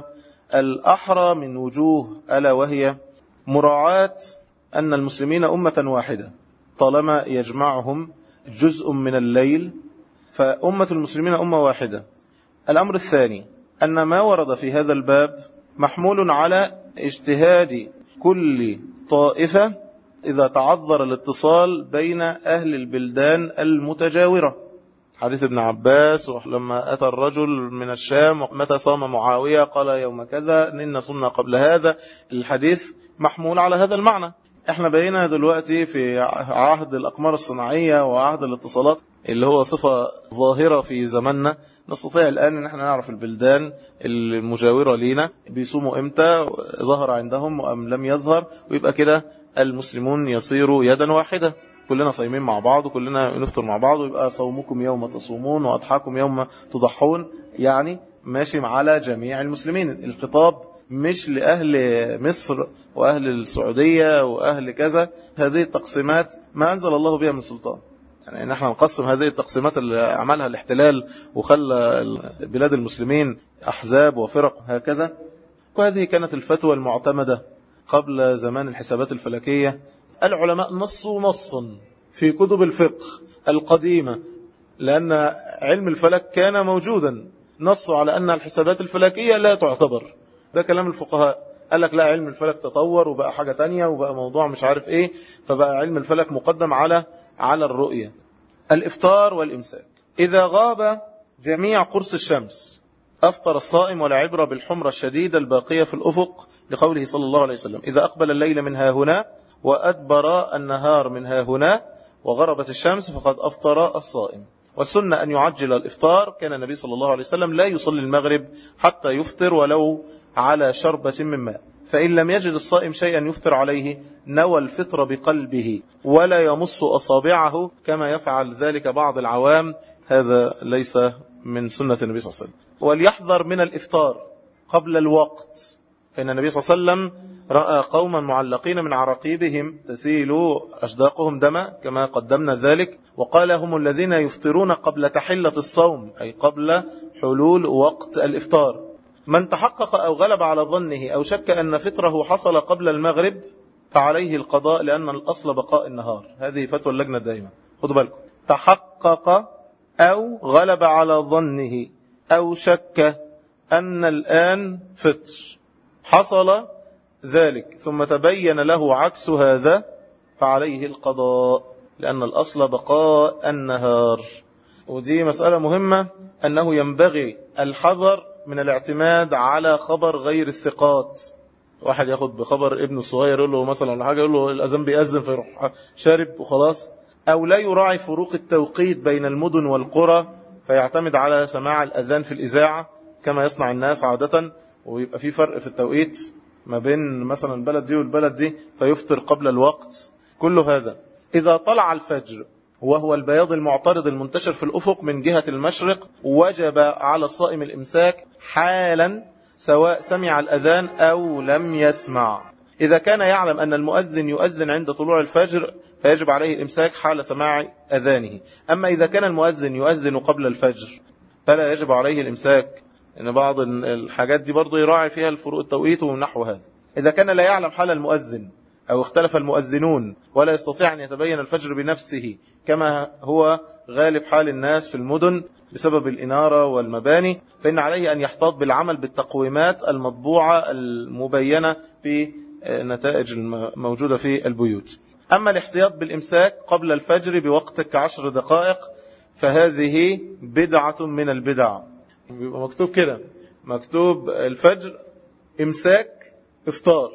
Speaker 1: الأحرى من وجوه، ألا وهي مراعاة أن المسلمين أمة واحدة طالما يجمعهم جزء من الليل، فأمة المسلمين أمة واحدة. الأمر الثاني أن ما ورد في هذا الباب محمول على اجتهاد كل طائفة إذا تعذر الاتصال بين أهل البلدان المتجاورة. حديث ابن عباس لما أتى الرجل من الشام متى صام معاوية قال يوم كذا إن صمنا قبل هذا، الحديث محمول على هذا المعنى. احنا بقينا دلوقتي في عهد الأقمار الصناعية وعهد الاتصالات اللي هو صفة ظاهرة في زماننا، نستطيع الآن ان احنا نعرف البلدان المجاورة لينا بيصوموا امتى، ظهر عندهم وأم لم يظهر، ويبقى كده المسلمون يصيروا يدا واحدة، كلنا صايمين مع بعض وكلنا نفطر مع بعض، ويبقى صومكم يوم تصومون وأضحاكم يوم تضحون، يعني ماشي على جميع المسلمين. الخطاب مش لأهل مصر وأهل السعودية وأهل كذا، هذه التقسيمات ما أنزل الله بها من سلطان، يعني نحن نقسم هذه التقسيمات اللي عملها الاحتلال وخلى بلاد المسلمين أحزاب وفرق هكذا، وهذه كانت الفتوى المعتمدة قبل زمان الحسابات الفلكية. العلماء نصوا نصا في كتب الفقه القديمة، لأن علم الفلك كان موجودا، نصوا على أن الحسابات الفلكية لا تعتبر. ده كلام الفقهاء، قال لك لا، علم الفلك تطور وبقى حاجة تانية وبقى موضوع مش عارف ايه، فبقى علم الفلك مقدم على على الرؤية. الإفطار والإمساك، إذا غاب جميع قرص الشمس أفطر الصائم، ولا عبرة بالحمرة الشديدة الباقية في الأفق، لقوله صلى الله عليه وسلم إذا أقبل الليل من ها هنا وأدبر النهار من ها هنا وغربت الشمس فقد أفطر الصائم. والسنة أن يعجل الإفطار. كان النبي صلى الله عليه وسلم لا يصلي المغرب حتى يفطر ولو على شربة من ماء، فإن لم يجد الصائم شيئا يفطر عليه نوى الفطر بقلبه ولا يمص أصابعه كما يفعل ذلك بعض العوام، هذا ليس من سنة النبي صلى الله عليه وسلم. وليحذر من الإفطار قبل الوقت، فإن النبي صلى الله عليه وسلم رأى قوما معلقين من عراقيبهم تسيل أشداقهم دما كما قدمنا ذلك، وقال هم الذين يفطرون قبل تحلة الصوم، أي قبل حلول وقت الإفطار. من تحقق أو غلب على ظنه أو شك أن فطره حصل قبل المغرب فعليه القضاء، لأن الأصل بقاء النهار. هذه فتوى اللجنة الدائمة، خدوا بالكم. تحقق أو غلب على ظنه أو شك أن الآن فطر حصل ذلك ثم تبين له عكس هذا فعليه القضاء، لأن الأصل بقاء النهار. ودي مسألة مهمة، أنه ينبغي الحذر من الاعتماد على خبر غير الثقات. واحد ياخد بخبر ابنه الصغير يقول له مثلا ولا حاجة، يقول له الأذان بيأذن فيروح شارب وخلاص، أو لا يراعي فروق التوقيت بين المدن والقرى فيعتمد على سماع الأذان في الإذاعة كما يصنع الناس عادة، ويبقى في فرق في التوقيت ما بين مثلا البلد دي والبلد دي فيفطر قبل الوقت. كل هذا إذا طلع الفجر وهو البياض المعترض المنتشر في الأفق من جهة المشرق وجب على الصائم الإمساك حالا سواء سمع الأذان أو لم يسمع. إذا كان يعلم أن المؤذن يؤذن عند طلوع الفجر فيجب عليه الإمساك حال سماع أذانه. أما إذا كان المؤذن يؤذن قبل الفجر فلا يجب عليه الإمساك، إن بعض الحاجات دي برضو يراعي فيها الفروق التوقيت ومن نحو هذا. إذا كان لا يعلم حال المؤذن أو اختلف المؤذنون ولا يستطيع أن يتبين الفجر بنفسه كما هو غالب حال الناس في المدن بسبب الإنارة والمباني، فإن عليه أن يحتاط بالعمل بالتقويمات المطبوعة المبينة في نتائج الموجودة في البيوت. أما الاحتياط بالإمساك قبل الفجر بوقت كعشر دقائق فهذه بدعة من البدع. بيبقى مكتوب كده، مكتوب الفجر إمساك إفطار،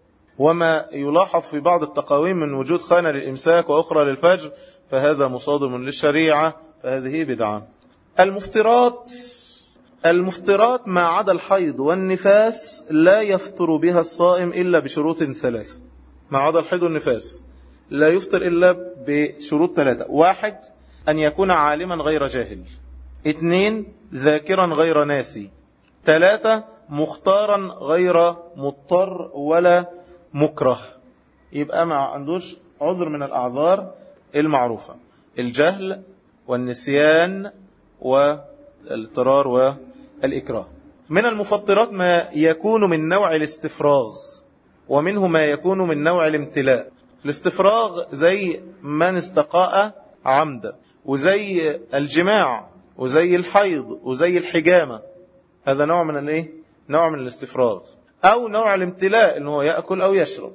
Speaker 1: وما يلاحظ في بعض التقاويم من وجود خانة للإمساك وأخرى للفجر فهذا مصادم للشريعة، فهذه بدعة. المفترات المفترات ما عدا الحيض والنفاس لا يفطر بها الصائم إلا بشروط ثلاثة. ما عدا الحيض والنفاس لا يفطر إلا بشروط ثلاثة: واحد، أن يكون عالما غير جاهل. اثنين، ذاكرا غير ناسي. ثلاثة، مختارا غير مضطر ولا مكره. يبقى ما عندوش عذر من الأعذار المعروفة: الجهل والنسيان والاضطرار والإكراه. من المفطرات ما يكون من نوع الاستفراغ، ومنه ما يكون من نوع الامتلاء. الاستفراغ زي من استقاء عمدا، وزي الجماع، وزي الحيض، وزي الحجامة. هذا نوع من الايه؟ نوع من الاستفراغ. أو نوع الامتلاء أنه يأكل أو يشرب.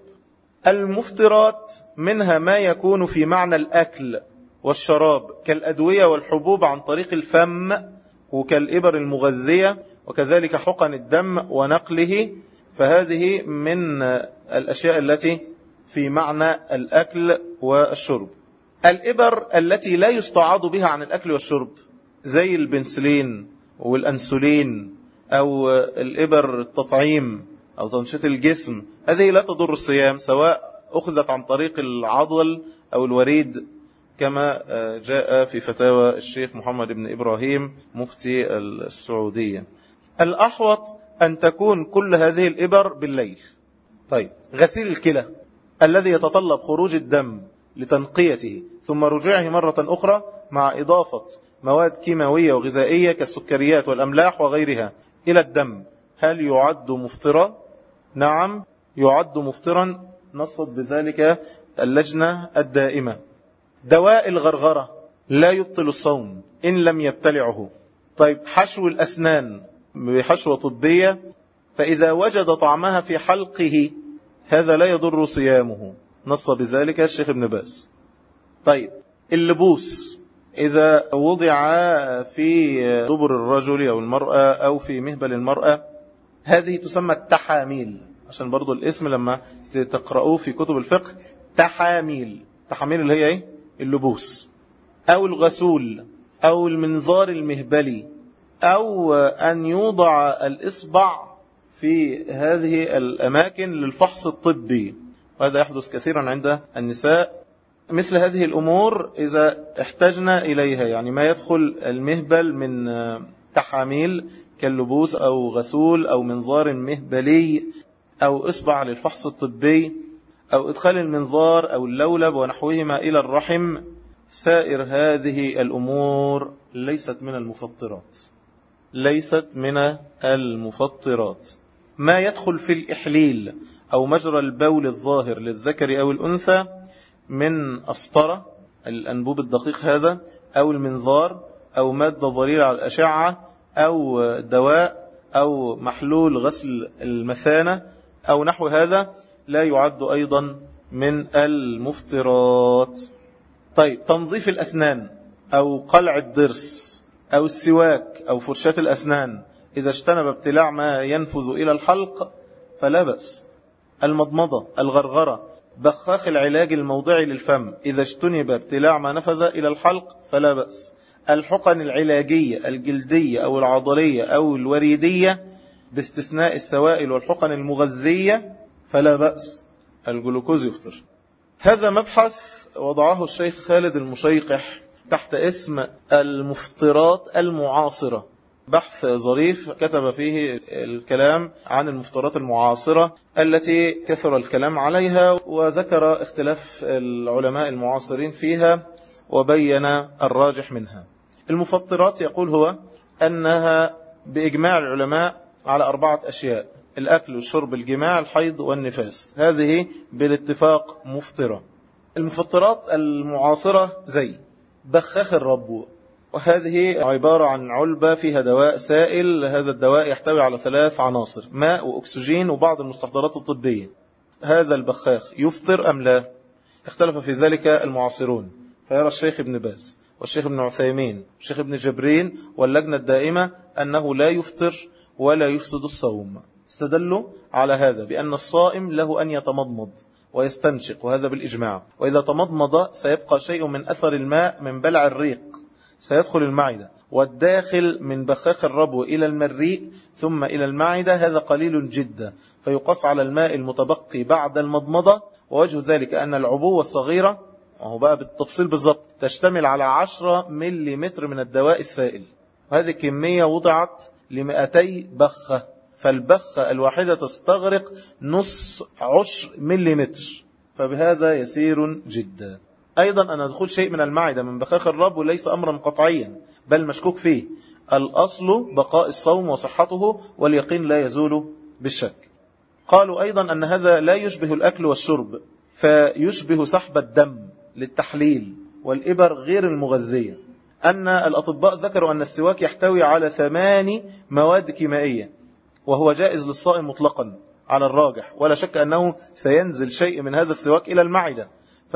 Speaker 1: المفترات منها ما يكون في معنى الأكل والشراب كالأدوية والحبوب عن طريق الفم، وكالإبر المغذية، وكذلك حقن الدم ونقله، فهذه من الأشياء التي في معنى الأكل والشرب. الإبر التي لا يستعاض بها عن الأكل والشرب زي البنسلين والأنسولين أو الإبر التطعيم أو تنشيط الجسم، هذه لا تضر الصيام سواء أخذت عن طريق العضل أو الوريد كما جاء في فتاوى الشيخ محمد بن إبراهيم مفتي السعودية. الأحوط أن تكون كل هذه الإبر بالليل. طيب، غسيل الكلى الذي يتطلب خروج الدم لتنقيته ثم رجوعه مرة أخرى مع إضافة مواد كيماوية وغذائية كالسكريات والأملاح وغيرها إلى الدم، هل يعد مفطرا؟ نعم يعد مفطرا، نصت بذلك اللجنة الدائمة. دواء الغرغرة لا يبطل الصوم إن لم يبتلعه. طيب، حشو الأسنان بحشوة طبية فإذا وجد طعمها في حلقه هذا لا يضر صيامه، نص بذلك الشيخ ابن باز. طيب، اللبوس إذا وضع في دبر الرجل أو المرأة أو في مهبل المرأة هذه تسمى التحاميل، عشان برضو الاسم لما تقرأوه في كتب الفقه تحاميل. تحاميل اللي هي ايه؟ اللبوس. أو الغسول أو المنظار المهبلي، أو أن يوضع الإصبع في هذه الأماكن للفحص الطبي، وهذا يحدث كثيرا عند النساء. مثل هذه الأمور إذا احتجنا إليها، يعني ما يدخل المهبل من تحاميل كاللبوس أو غسول أو منظار مهبلي أو إصبع للفحص الطبي أو إدخال المنظار أو اللولب ونحوهما إلى الرحم، سائر هذه الأمور ليست من المفطرات، ليست من المفطرات. ما يدخل في الإحليل أو مجرى البول الظاهر للذكر أو الأنثى من أسطرة الأنبوب الدقيق هذا، أو المنظار، أو مادة ضريرة على الأشعة، أو دواء، أو محلول غسل المثانة أو نحو هذا، لا يعد أيضا من المفطرات. طيب، تنظيف الأسنان أو قلع الضرس أو السواك أو فرشاة الأسنان إذا اجتنب ابتلاع ما ينفذ إلى الحلق فلا بأس. المضمضة، الغرغرة، بخاخ العلاج الموضعي للفم إذا اجتنب ابتلاع ما نفذ إلى الحلق فلا بأس. الحقن العلاجية الجلدية أو العضلية أو الوريدية باستثناء السوائل والحقن المغذية فلا بأس. الجلوكوز يفطر. هذا مبحث وضعه الشيخ خالد المشيقح تحت اسم المفطرات المعاصرة، بحث ظريف كتب فيه الكلام عن المفطرات المعاصرة التي كثر الكلام عليها، وذكر اختلاف العلماء المعاصرين فيها وبين الراجح منها. المفطرات يقول هو أنها بإجماع العلماء على أربعة أشياء: الأكل والشرب، الجماع، الحيض والنفاس، هذه بالاتفاق مفطرة. المفطرات المعاصرة زي بخاخ الربو، وهذه عبارة عن علبة فيها دواء سائل، هذا الدواء يحتوي على ثلاث عناصر: ماء وأكسجين وبعض المستحضرات الطبية. هذا البخاخ يفطر أم لا؟ اختلف في ذلك المعاصرون، فيرى الشيخ ابن باز والشيخ ابن عثيمين والشيخ ابن جبرين واللجنة الدائمة أنه لا يفطر ولا يفسد الصوم. استدلوا على هذا بأن الصائم له أن يتمضمض ويستنشق، وهذا بالإجماع، وإذا تمضمض سيبقى شيء من أثر الماء من بلع الريق سيدخل المعدة، والداخل من بخاخ الربو إلى المريء ثم إلى المعدة هذا قليل جدا، فيقاس على الماء المتبقي بعد المضمضة. ووجه ذلك أن العبوة الصغيرة، وهو بقى بالتفصيل بالضبط، تشتمل على عشرة مليمتر من الدواء السائل، وهذه كمية وضعت لمئتي بخة، فالبخة الواحدة تستغرق نص عشر مليمتر، فبهذا يسير جدا. أيضا أن دخول شيء من المعدة من بخاخ الرب ليس أمرا قطعيا، بل مشكوك فيه. الأصل بقاء الصوم وصحته، واليقين لا يزول بالشك. قالوا أيضا أن هذا لا يشبه الأكل والشرب، فيشبه سحب الدم للتحليل والإبر غير المغذية. أن الأطباء ذكروا أن السواك يحتوي على ثماني مواد كيميائية، وهو جائز للصائم مطلقا على الراجح، ولا شك أنه سينزل شيء من هذا السواك إلى المعدة،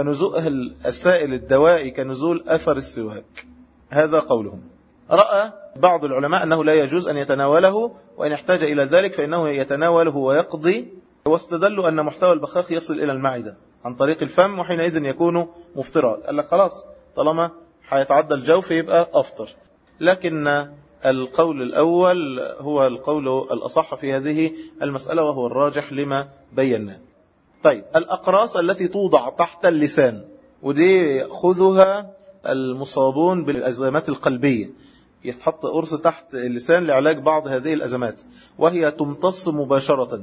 Speaker 1: فنزول السائل الدوائي كنزول أثر السواك. هذا قولهم. رأى بعض العلماء أنه لا يجوز أن يتناوله، وإن احتاج إلى ذلك فإنه يتناوله ويقضي، واستدلوا أن محتوى البخاخ يصل إلى المعدة عن طريق الفم، وحينئذ يكون مفطرا. قال لك خلاص، طالما حيتعدى الجوف يبقى أفطر. لكن القول الأول هو القول الأصح في هذه المسألة، وهو الراجح لما بيناه. طيب، الأقراص التي توضع تحت اللسان، ودي خذها المصابون بالأزمات القلبية، يتحط قرص تحت اللسان لعلاج بعض هذه الأزمات، وهي تمتص مباشرة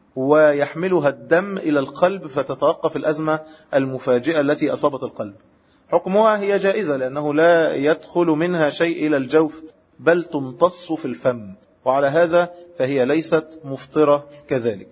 Speaker 1: ويحملها الدم إلى القلب فتتوقف الأزمة المفاجئة التي أصابت القلب. حكمها هي جائزة لأنه لا يدخل منها شيء إلى الجوف، بل تمتص في الفم، وعلى هذا فهي ليست مفطرة كذلك.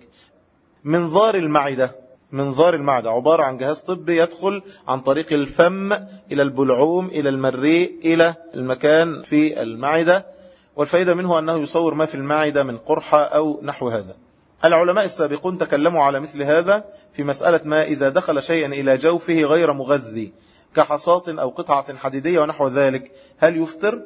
Speaker 1: منظار المعدة، منظار المعدة عبارة عن جهاز طبي يدخل عن طريق الفم إلى البلعوم إلى المريء إلى المكان في المعدة، والفائدة منه أنه يصور ما في المعدة من قرحة أو نحو هذا. العلماء السابقون تكلموا على مثل هذا في مسألة ما إذا دخل شيئا إلى جوفه غير مغذي كحصاة أو قطعة حديدية ونحو ذلك، هل يفطر؟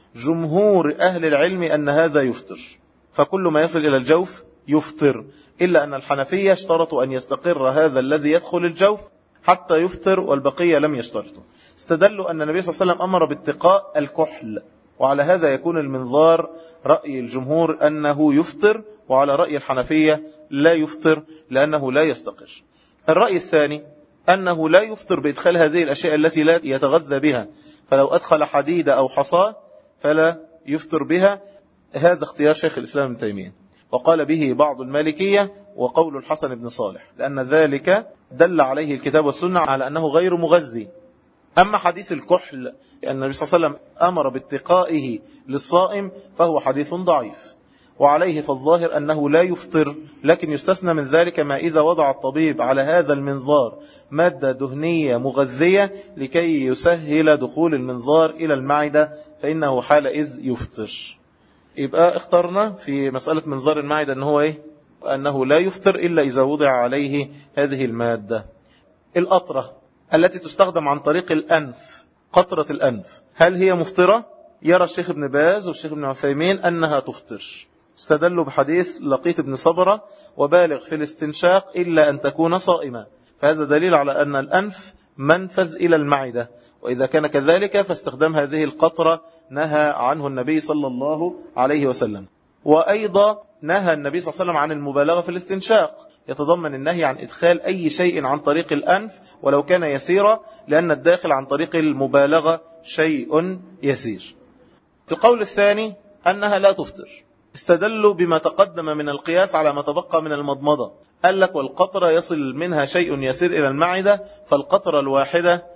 Speaker 1: جمهور أهل العلم أن هذا يفطر، فكل ما يصل إلى الجوف يفطر، إلا أن الحنفية اشترطوا أن يستقر هذا الذي يدخل الجوف حتى يفطر والبقية لم يشترطوا. استدلوا أن النبي صلى الله عليه وسلم أمر باتقاء الكحل، وعلى هذا يكون المنظار رأي الجمهور أنه يفطر، وعلى رأي الحنفية لا يفطر لأنه لا يستقر. الرأي الثاني أنه لا يفطر بإدخال هذه الأشياء التي لا يتغذى بها، فلو أدخل حديد أو حصى فلا يفطر بها. هذا اختيار شيخ الإسلام ابن تيمية، وقال به بعض المالكية وقول الحسن بن صالح، لأن ذلك دل عليه الكتاب والسنة على أنه غير مغذي. أما حديث الكحل أن النبي صلى الله عليه وسلم أمر باتقائه للصائم فهو حديث ضعيف، وعليه فالظاهر أنه لا يفطر، لكن يستثنى من ذلك ما إذا وضع الطبيب على هذا المنظار مادة دهنية مغذية لكي يسهل دخول المنظار إلى المعدة، فإنه حالئذ يفطر. يبقى اخترنا في مسألة منظار المعدة أنه هو إيه؟ أنه لا يفطر إلا إذا وضع عليه هذه المادة. القطرة التي تستخدم عن طريق الأنف، قطرة الأنف، هل هي مفطرة؟ يرى الشيخ ابن باز والشيخ ابن عثيمين أنها تفطر. استدلوا بحديث لقيط بن صبرة وبالغ في الاستنشاق إلا أن تكون صائمة، فهذا دليل على أن الأنف منفذ إلى المعدة، وإذا كان كذلك فاستخدام هذه القطرة نهى عنه النبي صلى الله عليه وسلم. وأيضا نهى النبي صلى الله عليه وسلم عن المبالغة في الاستنشاق، يتضمن النهي عن إدخال أي شيء عن طريق الأنف ولو كان يسيرا، لأن الداخل عن طريق المبالغة شيء يسير. القول الثاني أنها لا تفطر، استدلوا بما تقدم من القياس على ما تبقى من المضمضة. قال لك والقطرة يصل منها شيء يسير إلى المعدة، فالقطرة الواحدة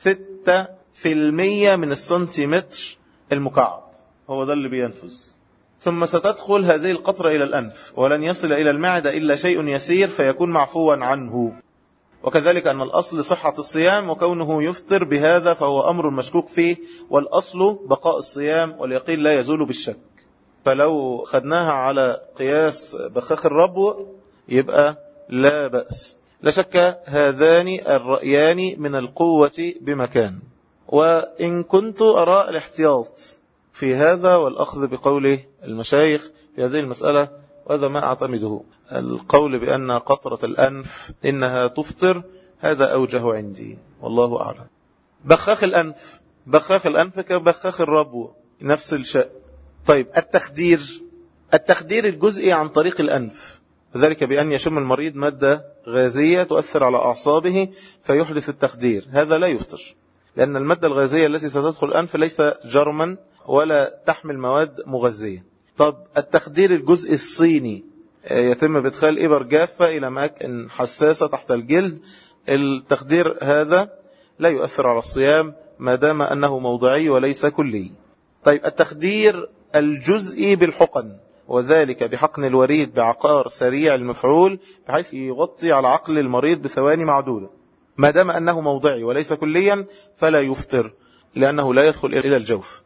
Speaker 1: ستة في المية من السنتيمتر المكعب، هو ده اللي بينفذ. ثم ستدخل هذه القطرة إلى الأنف ولن يصل إلى المعدة إلا شيء يسير فيكون معفوا عنه. وكذلك أن الأصل صحة الصيام، وكونه يفطر بهذا فهو أمر مشكوك فيه، والأصل بقاء الصيام واليقين لا يزول بالشك. فلو خدناها على قياس بخاخ الربو يبقى لا بأس. لا شك هذان الرأيان من القوة بمكان، وإن كنت أرى الاحتياط في هذا والأخذ بقول المشايخ في هذه المسألة، وهذا ما أعتمده. القول بأن قطرة الأنف إنها تفطر هذا أوجه عندي والله أعلم. بخاخ الأنف، بخاخ الأنف كبخاخ الربو نفس الشيء. طيب التخدير، التخدير الجزئي عن طريق الأنف، ذلك بأن يشم المريض مادة غازية تؤثر على أعصابه فيحدث التخدير، هذا لا يفطر، لأن المادة الغازية التي ستدخل الأنف ليس جرما ولا تحمل مواد مغذية. طب التخدير الجزء الصيني يتم بإدخال إبر جافة إلى أماكن حساسة تحت الجلد، التخدير هذا لا يؤثر على الصيام ما دام أنه موضعي وليس كلي. طيب التخدير الجزئي بالحقن، وذلك بحقن الوريد بعقار سريع المفعول بحيث يغطي على عقل المريض بثواني معدودة، ما دام أنه موضعي وليس كليا فلا يفطر لأنه لا يدخل إلى الجوف.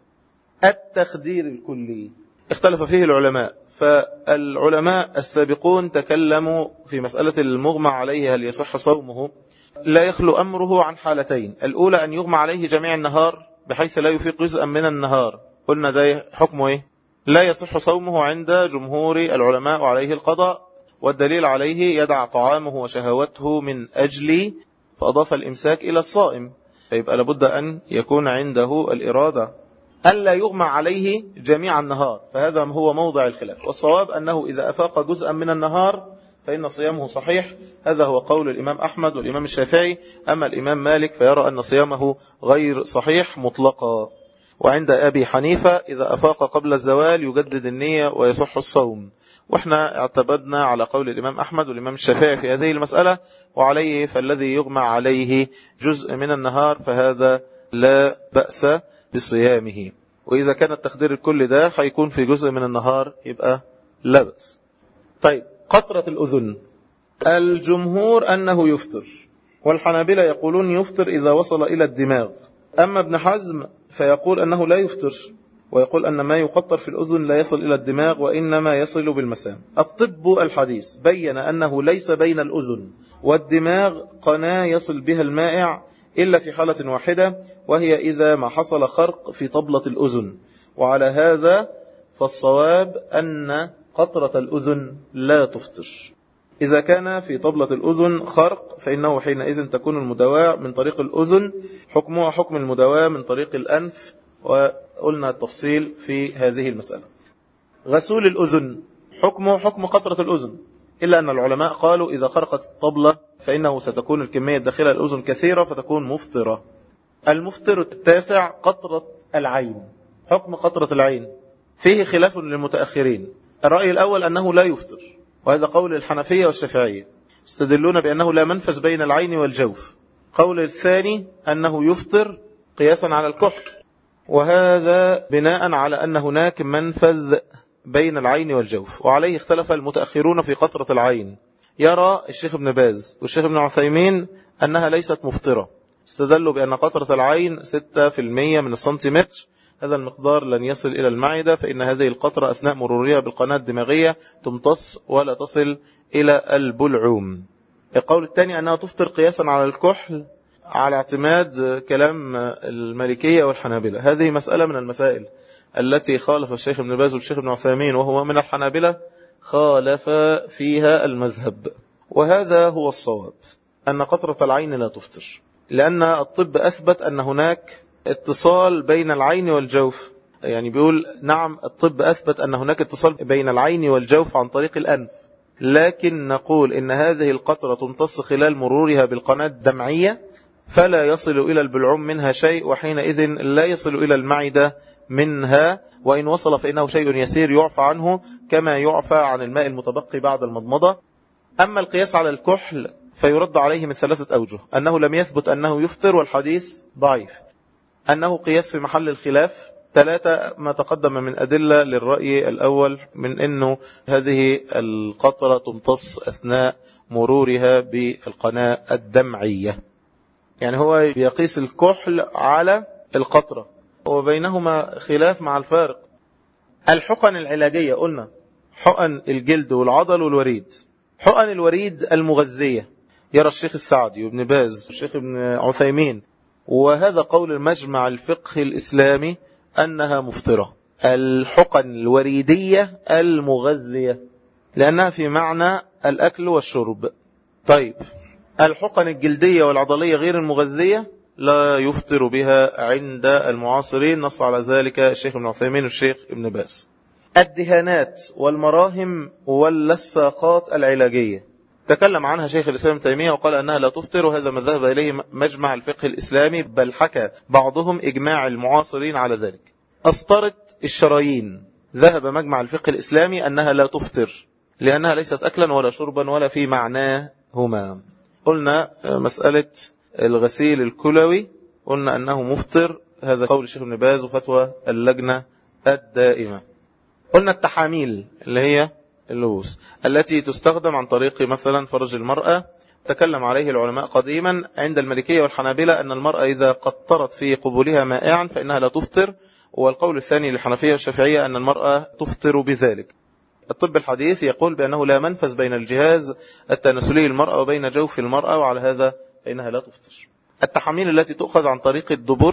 Speaker 1: التخدير الكلي اختلف فيه العلماء، فالعلماء السابقون تكلموا في مسألة المغمى عليه هل يصح صومه. لا يخلو أمره عن حالتين، الأولى أن يغمى عليه جميع النهار بحيث لا يفيق جزءا من النهار، قلنا ده حكمه إيه؟ لا يصح صومه عند جمهور العلماء وعليه القضاء، والدليل عليه يدع طعامه وشهوته من أجل، فأضاف الإمساك إلى الصائم، فيبقى لابد أن يكون عنده الإرادة. ألا يغمى عليه جميع النهار، فهذا هو موضع الخلاف، والصواب أنه إذا أفاق جزءا من النهار فإن صيامه صحيح، هذا هو قول الإمام أحمد والإمام الشافعي. أما الإمام مالك فيرى أن صيامه غير صحيح مطلقا. وعند أبي حنيفة إذا أفاق قبل الزوال يجدد النية ويصح الصوم. وإحنا اعتبدنا على قول الإمام أحمد والإمام الشافعي في هذه المسألة، وعليه فالذي يغمى عليه جزء من النهار فهذا لا بأس بصيامه، وإذا كان التخدير الكل ده هيكون في جزء من النهار يبقى لا بأس. طيب قطرة الأذن، الجمهور أنه يفطر، والحنابلة يقولون يفطر إذا وصل إلى الدماغ. أما ابن حزم فيقول أنه لا يفطر، ويقول أن ما يقطر في الأذن لا يصل إلى الدماغ وإنما يصل بالمسام. الطب الحديث بين أنه ليس بين الأذن والدماغ قناة يصل بها المائع إلا في حالة واحدة، وهي إذا ما حصل خرق في طبلة الأذن، وعلى هذا فالصواب أن قطرة الأذن لا تفطر. إذا كان في طبلة الأذن خرق فإنه حينئذ تكون المداواة من طريق الأذن حكمها حكم المداواة من طريق الأنف، وقلنا التفصيل في هذه المسألة. غسول الأذن حكمه حكم قطرة الأذن، إلا أن العلماء قالوا إذا خرقت الطبلة فإنه ستكون الكمية داخل الأذن كثيرة فتكون مفطرة. المفطر التاسع قطرة العين. حكم قطرة العين فيه خلاف للمتأخرين. الرأي الأول أنه لا يفطر، وهذا قول الحنفية والشافعية، استدلون بأنه لا منفذ بين العين والجوف. قول الثاني أنه يفطر قياسا على الكحل، وهذا بناء على أن هناك منفذ بين العين والجوف، وعليه اختلف المتأخرون في قطرة العين. يرى الشيخ ابن باز والشيخ ابن عثيمين أنها ليست مفطرة، استدلوا بأن قطرة العين ستة في المية من السنتيمتر، هذا المقدار لن يصل إلى المعدة، فإن هذه القطرة أثناء مرورها بالقناة الدماغية تمتص ولا تصل إلى البلعوم. القول الثاني أنها تفطر قياسا على الكحل على اعتماد كلام المالكية والحنابلة. هذه مسألة من المسائل التي خالف الشيخ ابن باز والشيخ ابن عثيمين وهو من الحنابلة، خالف فيها المذهب، وهذا هو الصواب، أن قطرة العين لا تفطر، لأن الطب أثبت أن هناك اتصال بين العين والجوف. يعني بيقول نعم الطب أثبت أن هناك اتصال بين العين والجوف عن طريق الأنف، لكن نقول إن هذه القطرة تمتص خلال مرورها بالقناة الدمعية فلا يصل إلى البلعوم منها شيء، وحينئذ لا يصل إلى المعدة منها، وإن وصل فإنه شيء يسير يعفى عنه كما يعفى عن الماء المتبقي بعد المضمضة. أما القياس على الكحل فيرد عليه من ثلاثة أوجه: أنه لم يثبت أنه يفطر والحديث ضعيف، أنه قياس في محل الخلاف، ثلاثة ما تقدم من أدلة للرأي الأول من أنه هذه القطرة تمتص أثناء مرورها بالقناة الدمعية. يعني هو يقيس الكحل على القطرة، وبينهما خلاف مع الفارق. الحقن العلاجية قلنا حقن الجلد والعضل والوريد. حقن الوريد المغذية يرى الشيخ السعدي وابن باز والشيخ ابن عثيمين، وهذا قول المجمع الفقهي الإسلامي، أنها مفطرة. الحقن الوريدية المغذية لأنها في معنى الأكل والشرب. طيب الحقن الجلدية والعضلية غير المغذية لا يفطر بها عند المعاصرين، نص على ذلك الشيخ ابن عثيمين والشيخ ابن باز. الدهانات والمراهم واللصاقات العلاجية تكلم عنها شيخ الإسلام ابن تيمية وقال أنها لا تفطر، وهذا ما ذهب إليه مجمع الفقه الإسلامي، بل حكى بعضهم إجماع المعاصرين على ذلك. أسطرة الشرايين ذهب مجمع الفقه الإسلامي أنها لا تفطر، لأنها ليست أكلا ولا شربا ولا في معناهما. قلنا مسألة الغسيل الكلوي قلنا أنه مفطر، هذا قول الشيخ ابن باز وفتوى اللجنة الدائمة. قلنا التحاميل اللي هي اللبوس التي تستخدم عن طريق مثلا فرج المرأة، تكلم عليه العلماء قديما عند المالكية والحنابلة أن المرأة إذا قطرت في قبولها مائعا فإنها لا تفطر، والقول الثاني للحنفية والشافعية أن المرأة تفطر بذلك. الطب الحديث يقول بأنه لا منفذ بين الجهاز التناسلي المرأة وبين جوف المرأة، وعلى هذا فإنها لا تفطر. التحاميل التي تؤخذ عن طريق الدبر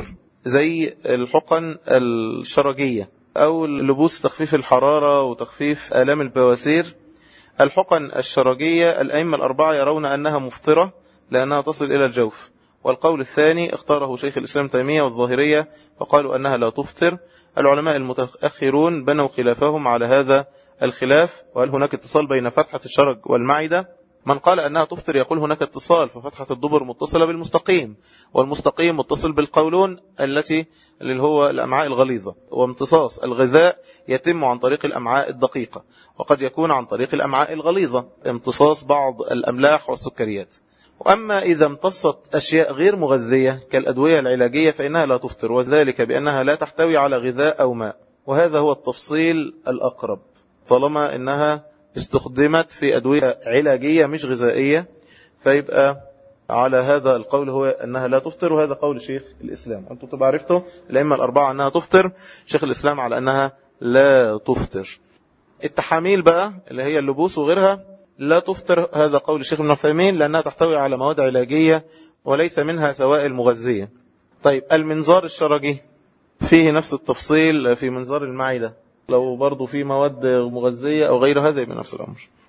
Speaker 1: زي الحقن الشرجية أو لبوس تخفيف الحرارة وتخفيف آلام البواسير. الحقن الشرجية الأئمة الأربعة يرون أنها مفطرة لأنها تصل إلى الجوف، والقول الثاني اختاره شيخ الإسلام تيمية والظاهرية فقالوا أنها لا تفطر. العلماء المتأخرون بنوا خلافهم على هذا الخلاف، وهل هناك اتصال بين فتحة الشرج والمعدة؟ من قال أنها تفطر يقول هناك اتصال، ففتحة الدبر متصلة بالمستقيم، والمستقيم متصل بالقولون التي اللي هو الأمعاء الغليظة، وامتصاص الغذاء يتم عن طريق الأمعاء الدقيقة، وقد يكون عن طريق الأمعاء الغليظة امتصاص بعض الأملاح والسكريات. وأما إذا امتصت أشياء غير مغذية كالأدوية العلاجية فإنها لا تفطر، وذلك بأنها لا تحتوي على غذاء أو ماء، وهذا هو التفصيل الأقرب طالما أنها استخدمت في أدوية علاجية مش غذائية، فيبقى على هذا القول هو أنها لا تفطر، وهذا قول شيخ الإسلام. أنتم تبقى عرفتوا الأئمة الأربعة أنها تفطر، شيخ الإسلام على أنها لا تفطر. التحاميل بقى اللي هي اللبوس وغيرها لا تفطر، هذا قول الشيخ ابن عثيمين لأنها تحتوي على مواد علاجية وليس منها سوائل مغذية. طيب المنظار الشرجي فيه نفس التفصيل في منظار المعدة، لو برضو في مواد مغذية أو غير هذا من نفس الأمر.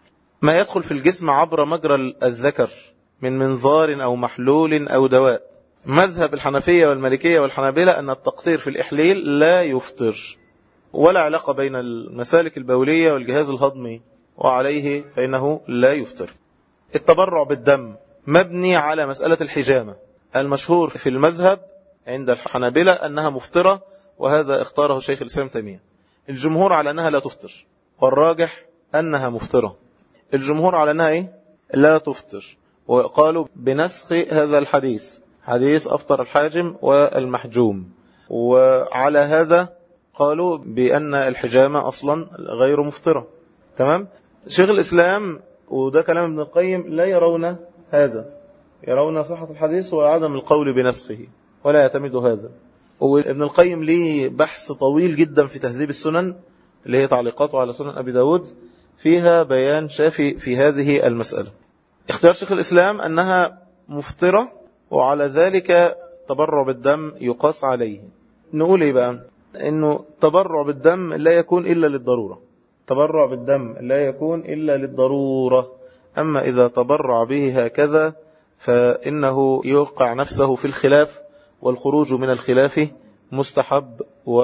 Speaker 1: ما يدخل في الجسم عبر مجرى الذكر من منظار أو محلول أو دواء. مذهب الحنفية والمالكية والحنابلة أن التقطير في الإحليل لا يفطر، ولا علاقة بين المسالك البولية والجهاز الهضمي، وعليه فإنه لا يفطر. التبرع بالدم مبني على مسألة الحجامة، المشهور في المذهب عند الحنابلة أنها مفطرة، وهذا اختاره شيخ الإسلام تيمية. الجمهور على أنها لا تفطر، والراجح أنها مفطرة. الجمهور على أنها إيه؟ لا تفطر، وقالوا بنسخ هذا الحديث، حديث أفطر الحاجم والمحجوم، وعلى هذا قالوا بأن الحجامة أصلا غير مفطرة. تمام؟ شيخ الإسلام وده كلام ابن القيم لا يرون هذا، يرون صحة الحديث وعدم القول بنسخه، ولا يعتمد هذا. وابن القيم ليه بحث طويل جدا في تهذيب السنن اللي هي تعليقاته على سنن أبي داود، فيها بيان شافي في هذه المسألة. اختيار شيخ الإسلام أنها مفطرة، وعلى ذلك تبرع بالدم يقاس عليه. نقول إيه بقى؟ إنه تبرع بالدم لا يكون إلا للضرورة، تبرع بالدم لا يكون إلا للضرورة. أما إذا تبرع به هكذا فإنه يوقع نفسه في الخلاف، والخروج من الخلاف مستحب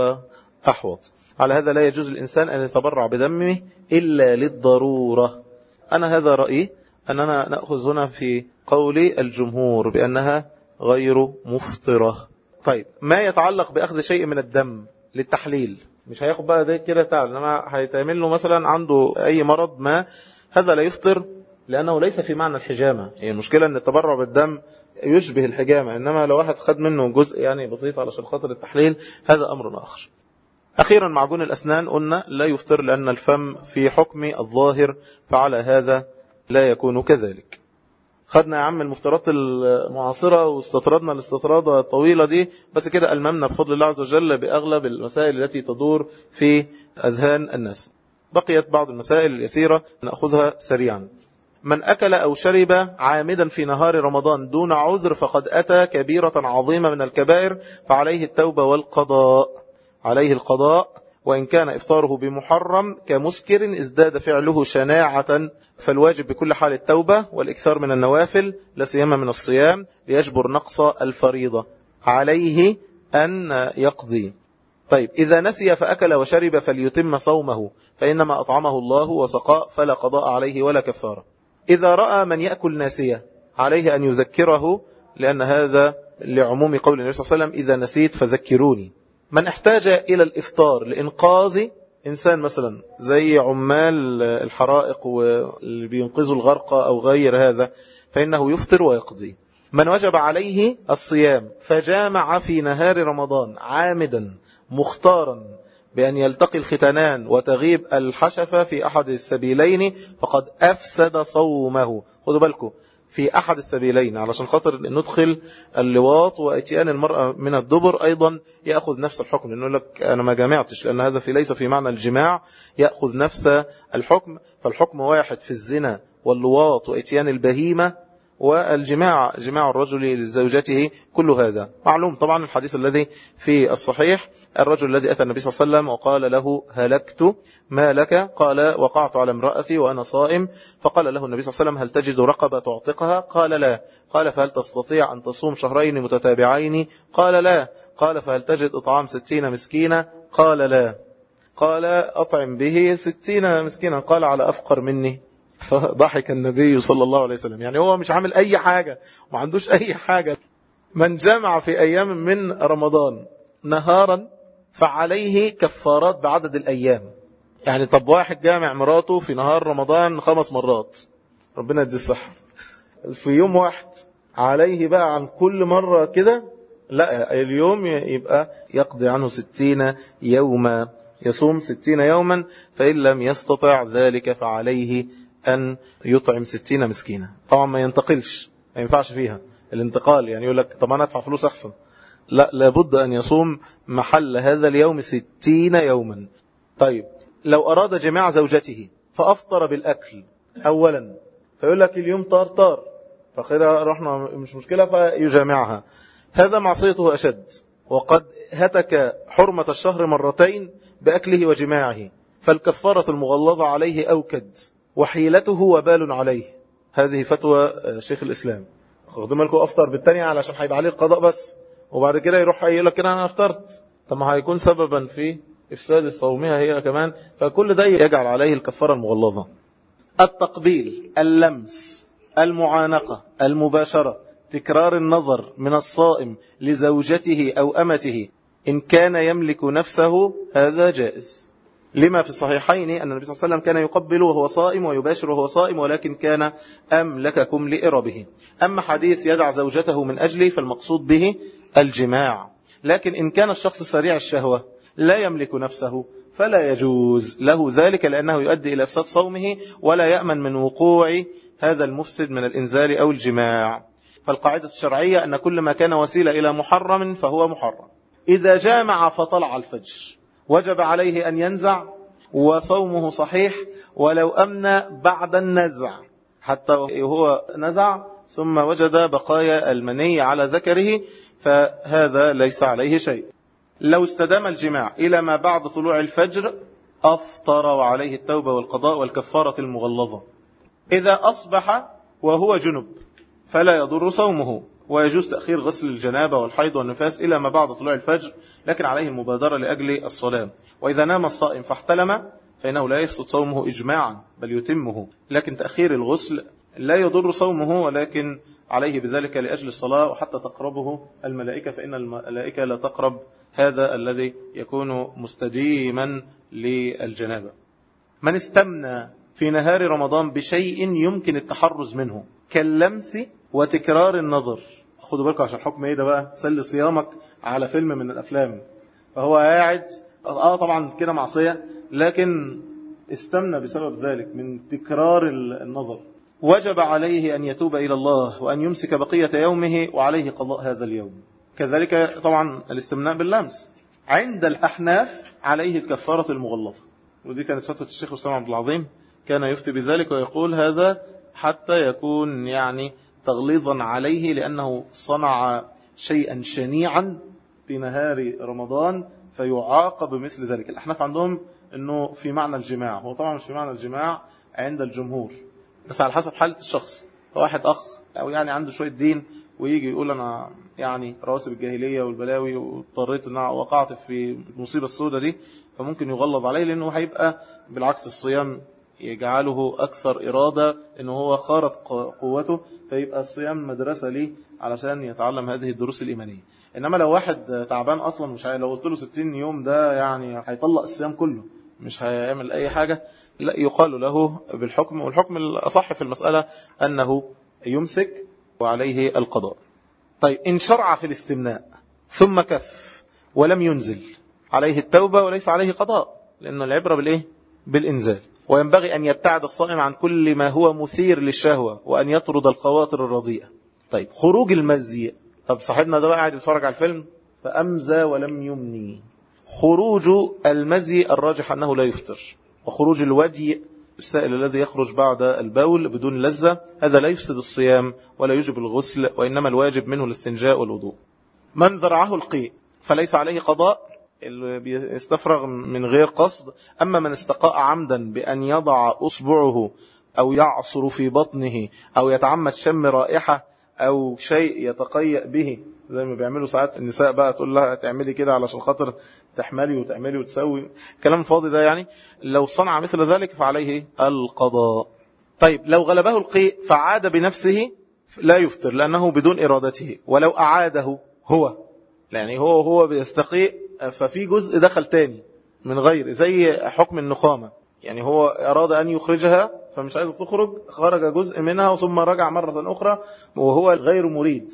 Speaker 1: وأحوط. على هذا لا يجوز الإنسان أن يتبرع بدمه إلا للضرورة. أنا هذا رأيي، أننا نأخذ هنا في قول الجمهور بأنها غير مفطرة. طيب، ما يتعلق بأخذ شيء من الدم للتحليل، مش هياخد بقى ده كده تعال، إنما هيتعمل له مثلا عنده أي مرض ما، هذا لا يفطر لأنه ليس في معنى الحجامة. يعني المشكلة أن التبرع بالدم يشبه الحجامة، إنما لو واحد خد منه جزء يعني بسيط علشان خاطر التحليل هذا أمر آخر. أخيرا معجون الأسنان قلنا لا يفطر لأن الفم في حكم الظاهر، فعلى هذا لا يكون كذلك. خدنا يا عم المفترضات المعاصرة واستطردنا الاستطرادة الطويلة دي، بس كده ألممنا بفضل الله عز وجل بأغلب المسائل التي تدور في أذهان الناس. بقيت بعض المسائل اليسيرة نأخذها سريعا. من أكل أو شرب عامدا في نهار رمضان دون عذر فقد أتى كبيرة عظيمة من الكبائر، فعليه التوبة والقضاء، عليه القضاء. وإن كان إفطاره بمحرم كمسكر ازداد فعله شناعة، فالواجب بكل حال التوبة والإكثار من النوافل لا سيما من الصيام ليجبر نقص الفريضة، عليه أن يقضي. طيب، إذا نسي فأكل وشرب فليتم صومه، فإنما أطعمه الله وسقاء فلا قضاء عليه ولا كفارة. إذا رأى من يأكل ناسية عليه أن يذكره، لأن هذا لعموم قول النبي صلى الله عليه وسلم إذا نسيت فذكروني. من احتاج إلى الإفطار لإنقاذ إنسان مثلا زي عمال الحرائق واللي بينقذوا الغرقى أو غير هذا، فإنه يفطر ويقضي. من وجب عليه الصيام فجامع في نهار رمضان عامدا مختارا بأن يلتقي الختانان وتغيب الحشفة في أحد السبيلين فقد أفسد صومه. خذوا بالكم في أحد السبيلين، علشان خاطر ندخل اللواط واتيان المرأة من الدبر أيضا يأخذ نفس الحكم، لأنه لك أنا ما جامعتش، لأن هذا في ليس في معنى الجماع، يأخذ نفس الحكم. فالحكم واحد في الزنا واللواط واتيان البهيمة والجماع، جماع الرجل لزوجته، كل هذا معلوم. طبعا الحديث الذي في الصحيح الرجل الذي أتى النبي صلى الله عليه وسلم وقال له هلكت ما لك؟ قال وقعت على امرأتي وأنا صائم. فقال له النبي صلى الله عليه وسلم هل تجد رقبة تعتقها؟ قال لا. قال فهل تستطيع أن تصوم شهرين متتابعين؟ قال لا. قال فهل تجد إطعام ستين مسكينة؟ قال لا. قال أطعم به ستين مسكينة. قال على أفقر مني. فضحك النبي صلى الله عليه وسلم، يعني هو مش عامل أي حاجة وما عندوش أي حاجة. من جمع في أيام من رمضان نهارا فعليه كفارات بعدد الأيام. يعني طب واحد جامع مراته في نهار رمضان خمس مرات، ربنا يدي الصحة، في يوم واحد عليه بقى عن كل مرة كده؟ لا، اليوم يبقى يقضي عنه ستين يوما، يصوم ستين يوما، فإن لم يستطع ذلك فعليه أن يطعم ستين مسكينة. طبعا ما ينتقلش، ما ينفعش فيها الانتقال، يعني يقول لك طب أنا أدفع فلوس أحسن، لا، لابد أن يصوم محل هذا اليوم ستين يوما. طيب، لو أراد جماع زوجته فأفطر بالأكل أولا، فيقول لك اليوم طار طار، فخيرا رحنا مش مشكلة فيجامعها، هذا معصيته أشد، وقد هتك حرمة الشهر مرتين بأكله وجماعه، فالكفارة المغلظة عليه أوكد، وحيلته وبال عليه. هذه فتوى شيخ الإسلام. خذوا بالكم أفطر بالتانية علشان هيبقى عليه القضاء بس، وبعد كده يروح يقول لك أنا أفطرت، طب ما هيكون سببا في إفساد الصومية هي كمان. فكل ده يجعل عليه الكفارة المغلظة. التقبيل، اللمس، المعانقة، المباشرة، تكرار النظر من الصائم لزوجته أو أمته إن كان يملك نفسه، هذا جائز. لما في الصحيحين أن النبي صلى الله عليه وسلم كان يقبل وهو صائم ويباشر وهو صائم، ولكن كان أملككم لإربه. أما حديث يدع زوجته من أجله فالمقصود به الجماع. لكن إن كان الشخص سريع الشهوة لا يملك نفسه فلا يجوز له ذلك، لأنه يؤدي إلى إفساد صومه، ولا يأمن من وقوع هذا المفسد من الإنزال أو الجماع. فالقاعدة الشرعية أن كل ما كان وسيلة إلى محرم فهو محرم. إذا جامع فطلع الفجر وجب عليه أن ينزع وصومه صحيح، ولو أمن بعد النزع، حتى هو نزع ثم وجد بقايا المني على ذكره فهذا ليس عليه شيء. لو استدام الجماع إلى ما بعد طلوع الفجر أفطر وعليه التوبة والقضاء والكفارة المغلظة. إذا أصبح وهو جنب فلا يضر صومه، ويجوز تأخير غسل الجنابة والحيض والنفاس إلى ما بعد طلوع الفجر، لكن عليه المبادرة لأجل الصلاة. وإذا نام الصائم فاحتلم فإنه لا يفسد صومه إجماعا بل يتمه، لكن تأخير الغسل لا يضر صومه، ولكن عليه بذلك لأجل الصلاة وحتى تقربه الملائكة، فإن الملائكة لا تقرب هذا الذي يكون مستديما للجنابة. من استمنى في نهار رمضان بشيء يمكن التحرز منه كاللمس وتكرار النظر، خدوا بالكم عشان حكم ايه ده بقى، سل صيامك على فيلم من الأفلام، فهو قاعد اه طبعا كده معصية، لكن استمنى بسبب ذلك من تكرار النظر، وجب عليه أن يتوب إلى الله وأن يمسك بقية يومه وعليه قضاء هذا اليوم. كذلك طبعا الاستمناء باللمس عند الأحناف عليه الكفارة المغلظة، ودي كانت فتوى الشيخ أسامة عبد العظيم، كان يفتي بذلك ويقول هذا حتى يكون يعني تغليظا عليه، لأنه صنع شيئا شنيعا في نهار رمضان فيعاقب بمثل ذلك. الأحناف عندهم أنه في معنى الجماع، هو طبعا مش في معنى الجماع عند الجمهور، بس على حسب حالة الشخص. فواحد أخ أو يعني عنده شوية دين ويجي يقول أنا يعني رواسب الجاهلية والبلاوي واضطريت أن وقعت في المصيبة السوداء دي، فممكن يغلظ عليه، لأنه هيبقى بالعكس الصيام يجعله أكثر إرادة، أنه هو خارط قوته، فيبقى الصيام مدرسة ليه علشان يتعلم هذه الدروس الإيمانية. إنما لو واحد تعبان أصلا مش هي... لو قلت له ستين يوم ده يعني هيطلق الصيام كله، مش هيعمل أي حاجة، لا يقال له بالحكم، والحكم الأصح في المسألة أنه يمسك وعليه القضاء. طيب إن شرع في الاستمناء ثم كف ولم ينزل عليه التوبة وليس عليه قضاء، لأن العبرة بالإيه؟ بالإنزال. وينبغي أن يبتعد الصائم عن كل ما هو مثير للشهوة وأن يطرد الخواطر الرضيئة. طيب خروج المزي، طب صاحبنا ده قاعد يتفرج على الفيلم فأمزى ولم يمني، خروج المزي الراجح أنه لا يفطر، وخروج الودي السائل الذي يخرج بعد البول بدون لذة هذا لا يفسد الصيام ولا يجب الغسل، وإنما الواجب منه الاستنجاء والوضوء. من ذرعه القيء فليس عليه قضاء، اللي بيستفرغ من غير قصد. أما من استقاء عمدا بأن يضع أصبعه أو يعصر في بطنه أو يتعمد شم رائحة أو شيء يتقيأ به، زي ما بيعملوا ساعات النساء بقى تقول لها تعملي كده علشان خاطر تحملي وتعملي وتسوي كلام فاضي ده، يعني لو صنع مثل ذلك فعليه القضاء. طيب لو غلبه القيء فعاد بنفسه لا يفطر لأنه بدون إرادته، ولو أعاده هو، يعني هو هو بيستقيء ففي جزء دخل تاني من غير، زي حكم النخامة، يعني هو أراد أن يخرجها فمش عايز تخرج، خرج جزء منها ثم رجع مرة أخرى وهو غير مريد،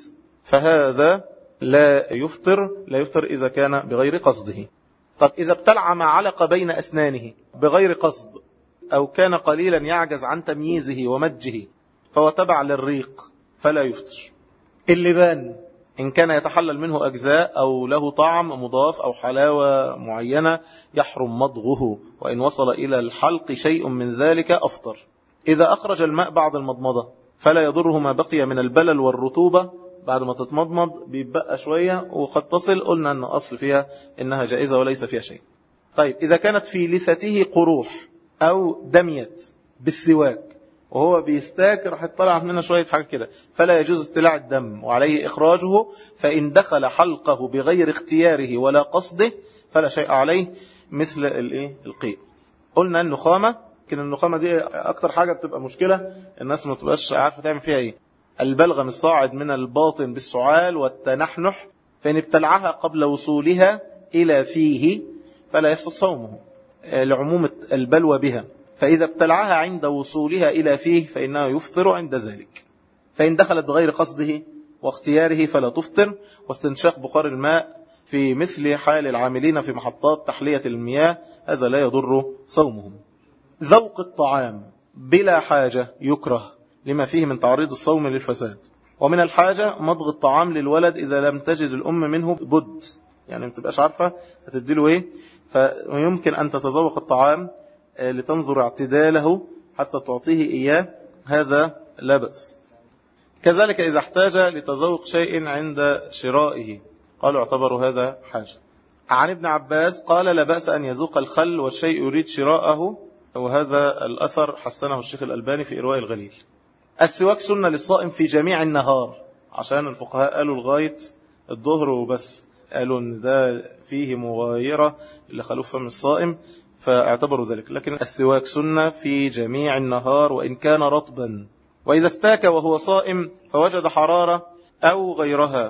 Speaker 1: فهذا لا يفطر لا يفطر إذا كان بغير قصده. طب إذا ابتلع ما علق بين أسنانه بغير قصد أو كان قليلا يعجز عن تمييزه ومجه فهو تبع للريق فلا يفطر. اللبان إن كان يتحلل منه أجزاء أو له طعم مضاف أو حلاوة معينة يحرم مضغه، وإن وصل إلى الحلق شيء من ذلك أفطر. إذا أخرج الماء بعد المضمضة فلا يضره ما بقي من البلل والرطوبة، بعد ما تتمضمض بيبقى شوية وقد تصل، قلنا أن أصل فيها إنها جائزة وليس فيها شيء. طيب إذا كانت في لثته قروح أو دميت بالسواك وهو بيستاك راح يطلع منه شوية حاجة كده، فلا يجوز استلاع الدم وعليه إخراجه. فإن دخل حلقه بغير اختياره ولا قصده فلا شيء عليه، مثل الإيه القيء. قلنا النخامة، لكن النخامة دي أكتر حاجة بتبقى مشكلة، الناس ما تبقاش عارفة تعمل فيها إيه. البلغم الصاعد من الباطن بالسعال والتنحنح، فإن ابتلعها قبل وصولها إلى فيه فلا يفسد صومه لعموم البلوى بها، فإذا ابتلعها عند وصولها إلى فيه فإنه يفطر عند ذلك. فإن دخلت بغير قصده واختياره فلا تفطر. واستنشاق بخار الماء في مثل حال العاملين في محطات تحلية المياه هذا لا يضر صومهم. ذوق الطعام بلا حاجة يكره لما فيه من تعريض الصوم للفساد. ومن الحاجة مضغ الطعام للولد إذا لم تجد الأم منه بد، يعني ما تبقاش عارفة هتديله إيه، فيمكن أن تتذوق الطعام لتنظر اعتداله حتى تعطيه إياه، هذا لا بأس. كذلك إذا احتاج لتذوق شيء عند شرائه قالوا اعتبروا هذا حاجة. عن ابن عباس قال لا بأس أن يذوق الخل والشيء يريد شراءه، وهذا الأثر حسنه الشيخ الألباني في إرواء الغليل. السواك سنة للصائم في جميع النهار، عشان الفقهاء قالوا لغاية الظهر وبس، قالوا ان ده فيه مغايرة لخلوف فم الصائم فاعتبروا ذلك. لكن السواك سنة في جميع النهار وإن كان رطبا. وإذا استاك وهو صائم فوجد حرارة أو غيرها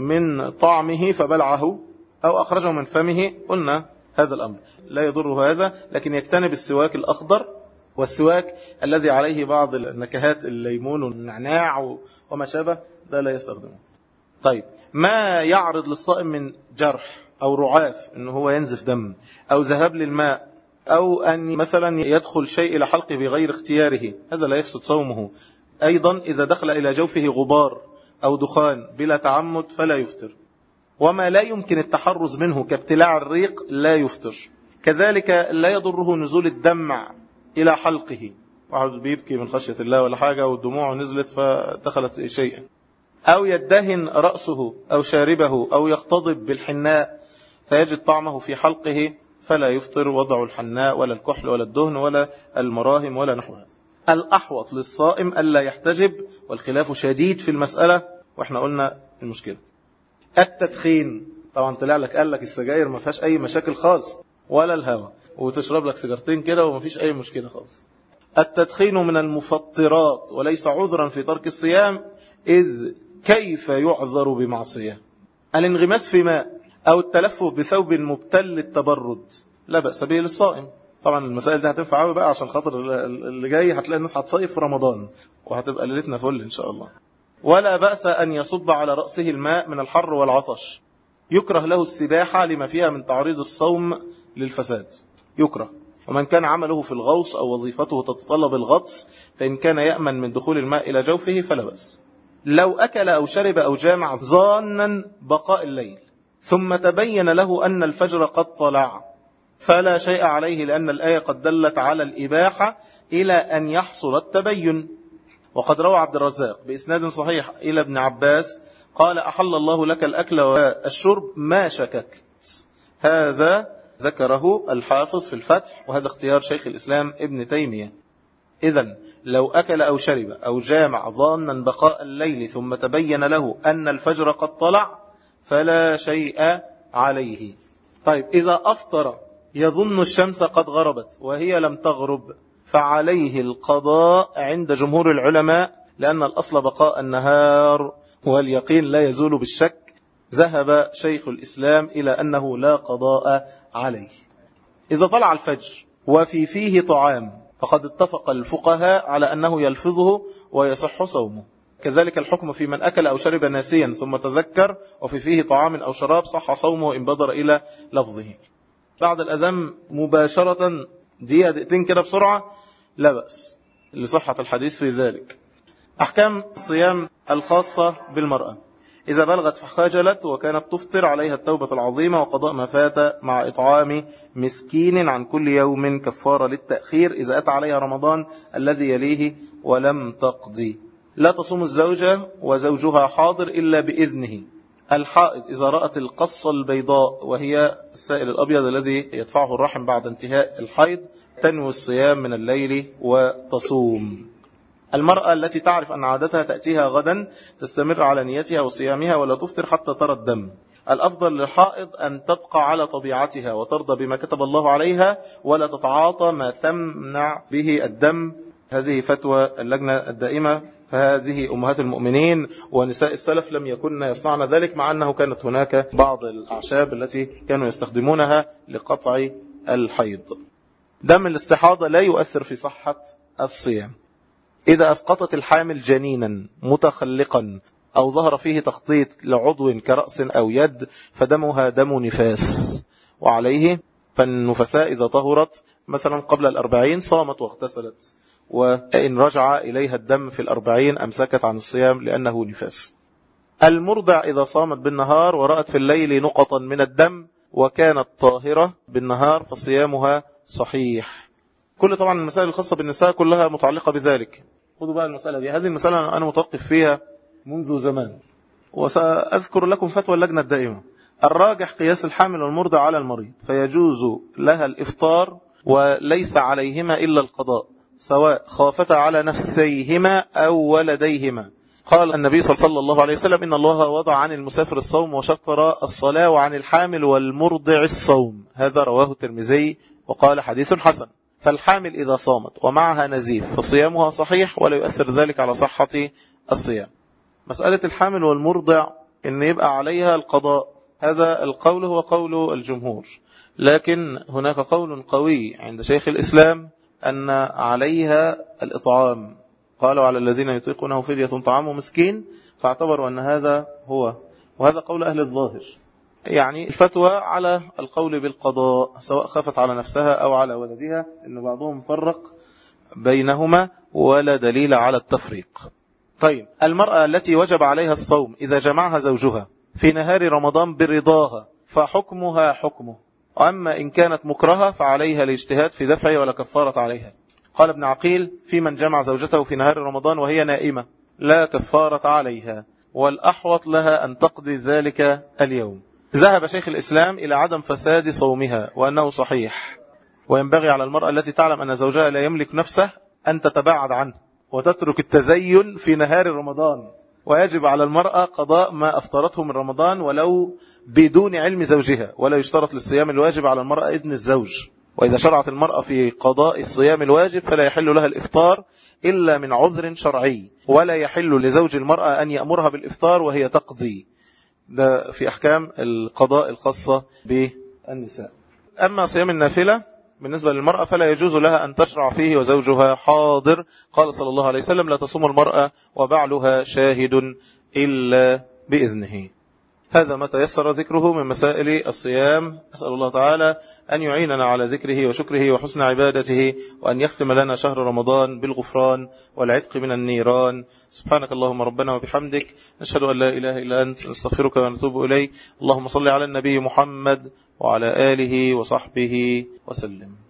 Speaker 1: من طعمه فبلعه أو أخرجه من فمه، قلنا هذا الأمر لا يضره هذا، لكن يجتنب السواك الأخضر والسواك الذي عليه بعض النكهات، الليمون والنعناع وما شابه، ده لا يستخدمه. طيب، ما يعرض للصائم من جرح أو رعاف أنه هو ينزف دم أو ذهاب للماء أو أن مثلا يدخل شيء إلى حلقه بغير اختياره، هذا لا يفسد صومه. أيضا إذا دخل إلى جوفه غبار أو دخان بلا تعمد فلا يفطر. وما لا يمكن التحرز منه كابتلاع الريق لا يفطر. كذلك لا يضره نزول الدمع إلى حلقه، واحد بيبكي من خشية الله ولا حاجة والدموع نزلت فدخلت شيئا، أو يدهن رأسه أو شاربه أو يختضب بالحناء فيجد طعمه في حلقه فلا يفطر وضع الحناء ولا الكحل ولا الدهن ولا المراهم ولا نحو هذا. الأحوط للصائم ألا يحتجب، والخلاف شديد في المسألة وإحنا قلنا المشكلة. التدخين طبعا طلع لك قال لك السجاير ما فيهاش أي مشاكل خالص ولا الهوى، وتشرب لك سيجارتين كده وما فيش أي مشكلة خالص. التدخين من المفطرات وليس عذرا في ترك الصيام، إذ كيف يعذر بمعصية؟ الانغماس في ماء أو التلفف بثوب مبتل التبرد لا بأس به للصائم. طبعا المسائل دي هتنفع قوي بقى عشان خاطر اللي جاي هتلاقي الناس هتصيف في رمضان وهتبقى ليلتنا فل إن شاء الله. ولا بأس أن يصب على رأسه الماء من الحر والعطش. يكره له السباحة لما فيها من تعريض الصوم للفساد، يكره. ومن كان عمله في الغوص أو وظيفته تتطلب الغطس فإن كان يأمن من دخول الماء إلى جوفه فلا بأس. لو أكل أو شرب أو جامع ظانا بقاء الليل ثم تبين له أن الفجر قد طلع فلا شيء عليه، لأن الآية قد دلت على الإباحة إلى أن يحصل التبين. وقد روى عبد الرزاق بإسناد صحيح إلى ابن عباس قال أحل الله لك الأكل والشرب ما شككت. هذا ذكره الحافظ في الفتح، وهذا اختيار شيخ الإسلام ابن تيمية. إذن لو أكل أو شرب أو جامع ظانا بقاء الليل ثم تبين له أن الفجر قد طلع فلا شيء عليه. طيب، إذا أفطر يظن الشمس قد غربت وهي لم تغرب فعليه القضاء عند جمهور العلماء، لأن الأصل بقاء النهار واليقين لا يزول بالشك. ذهب شيخ الإسلام إلى أنه لا قضاء عليه. إذا طلع الفجر وفي فيه طعام فقد اتفق الفقهاء على أنه يلفظه ويصح صومه. كذلك الحكم في من أكل أو شرب ناسيا ثم تذكر وفي فيه طعام أو شراب صح صومه إن بدر إلى لفظه. بعد الأذان مباشرة دقيقة دقيقتين كده بسرعة لا بأس لصحة الحديث في ذلك. أحكام الصيام الخاصة بالمرأة: إذا بلغت فخجلت وكانت تفطر عليها التوبة العظيمة وقضاء ما فات مع إطعام مسكين عن كل يوم كفارة للتأخير إذا أتى عليها رمضان الذي يليه ولم تقضي. لا تصوم الزوجة وزوجها حاضر إلا بإذنه الحائض إذا رأت القصة البيضاء وهي السائل الأبيض الذي يدفعه الرحم بعد انتهاء الحيض تنوي الصيام من الليل وتصوم. المرأة التي تعرف أن عادتها تأتيها غدا تستمر على نيتها وصيامها ولا تفطر حتى ترى الدم. الأفضل للحائض أن تبقى على طبيعتها وترضى بما كتب الله عليها ولا تتعاطى ما تمنع به الدم. هذه فتوى اللجنة الدائمة، فهذه أمهات المؤمنين ونساء السلف لم يكن يصنعن ذلك، مع أنه كانت هناك بعض الأعشاب التي كانوا يستخدمونها لقطع الحيض. دم الاستحاضة لا يؤثر في صحة الصيام. إذا أسقطت الحامل جنينا متخلقا أو ظهر فيه تخطيط لعضو كرأس أو يد فدمها دم نفاس، وعليه فالنفساء إذا طهرت مثلا قبل الأربعين صامت واغتسلت، وإن رجع إليها الدم في الأربعين أمسكت عن الصيام لأنه نفاس. المرضع إذا صامت بالنهار ورأت في الليل نقطا من الدم وكانت طاهرة بالنهار فصيامها صحيح. كل طبعا المسائل الخاصة بالنساء كلها متعلقة بذلك. خذوا بقى المسألة دي، هذه المسألة أنا متوقف فيها منذ زمان وسأذكر لكم فتوى اللجنة الدائمة. الراجح قياس الحامل والمرضع على المريض، فيجوز لها الإفطار وليس عليهما إلا القضاء سواء خافتا على نفسيهما أو ولديهما. قال النبي صلى الله عليه وسلم إن الله وضع عن المسافر الصوم وشطر الصلاة وعن الحامل والمرضع الصوم. هذا رواه الترمذي وقال حديث حسن. فالحامل إذا صامت ومعها نزيف فصيامها صحيح ولا يؤثر ذلك على صحة الصيام. مسألة الحامل والمرضع إن يبقى عليها القضاء، هذا القول هو قول الجمهور، لكن هناك قول قوي عند شيخ الإسلام أن عليها الإطعام. قالوا على الذين يطيقونه فدية طعام مسكين، فاعتبروا أن هذا هو، وهذا قول أهل الظاهر. يعني الفتوى على القول بالقضاء سواء خافت على نفسها أو على ولدها، إن بعضهم فرق بينهما ولا دليل على التفريق. طيب، المرأة التي وجب عليها الصوم إذا جمعها زوجها في نهار رمضان برضاها فحكمها حكمه، أما إن كانت مكرهة فعليها الاجتهاد في دفعه ولا كفارة عليها. قال ابن عقيل في من جمع زوجته في نهار رمضان وهي نائمة لا كفارة عليها، والأحوط لها أن تقضي ذلك اليوم. ذهب شيخ الإسلام إلى عدم فساد صومها وأنه صحيح، وينبغي على المرأة التي تعلم أن زوجها لا يملك نفسه أن تتباعد عنه وتترك التزين في نهار رمضان، ويجب على المرأة قضاء ما أفطرته من رمضان ولو بدون علم زوجها، ولا يشترط للصيام الواجب على المرأة إذن الزوج. وإذا شرعت المرأة في قضاء الصيام الواجب فلا يحل لها الإفطار إلا من عذر شرعي، ولا يحل لزوج المرأة أن يأمرها بالإفطار وهي تقضي. ده في أحكام القضاء الخاصة بالنساء. أما صيام النافلة بالنسبة للمرأة فلا يجوز لها أن تشرع فيه وزوجها حاضر. قال صلى الله عليه وسلم لا تصوم المرأة وبعلها شاهد إلا بإذنه. هذا ما تيسر ذكره من مسائل الصيام. أسأل الله تعالى أن يعيننا على ذكره وشكره وحسن عبادته، وأن يختم لنا شهر رمضان بالغفران والعتق من النيران. سبحانك اللهم ربنا وبحمدك، نشهد أن لا إله إلا أنت، نستغفرك ونتوب إليك. اللهم صل على النبي محمد وعلى آله وصحبه وسلم.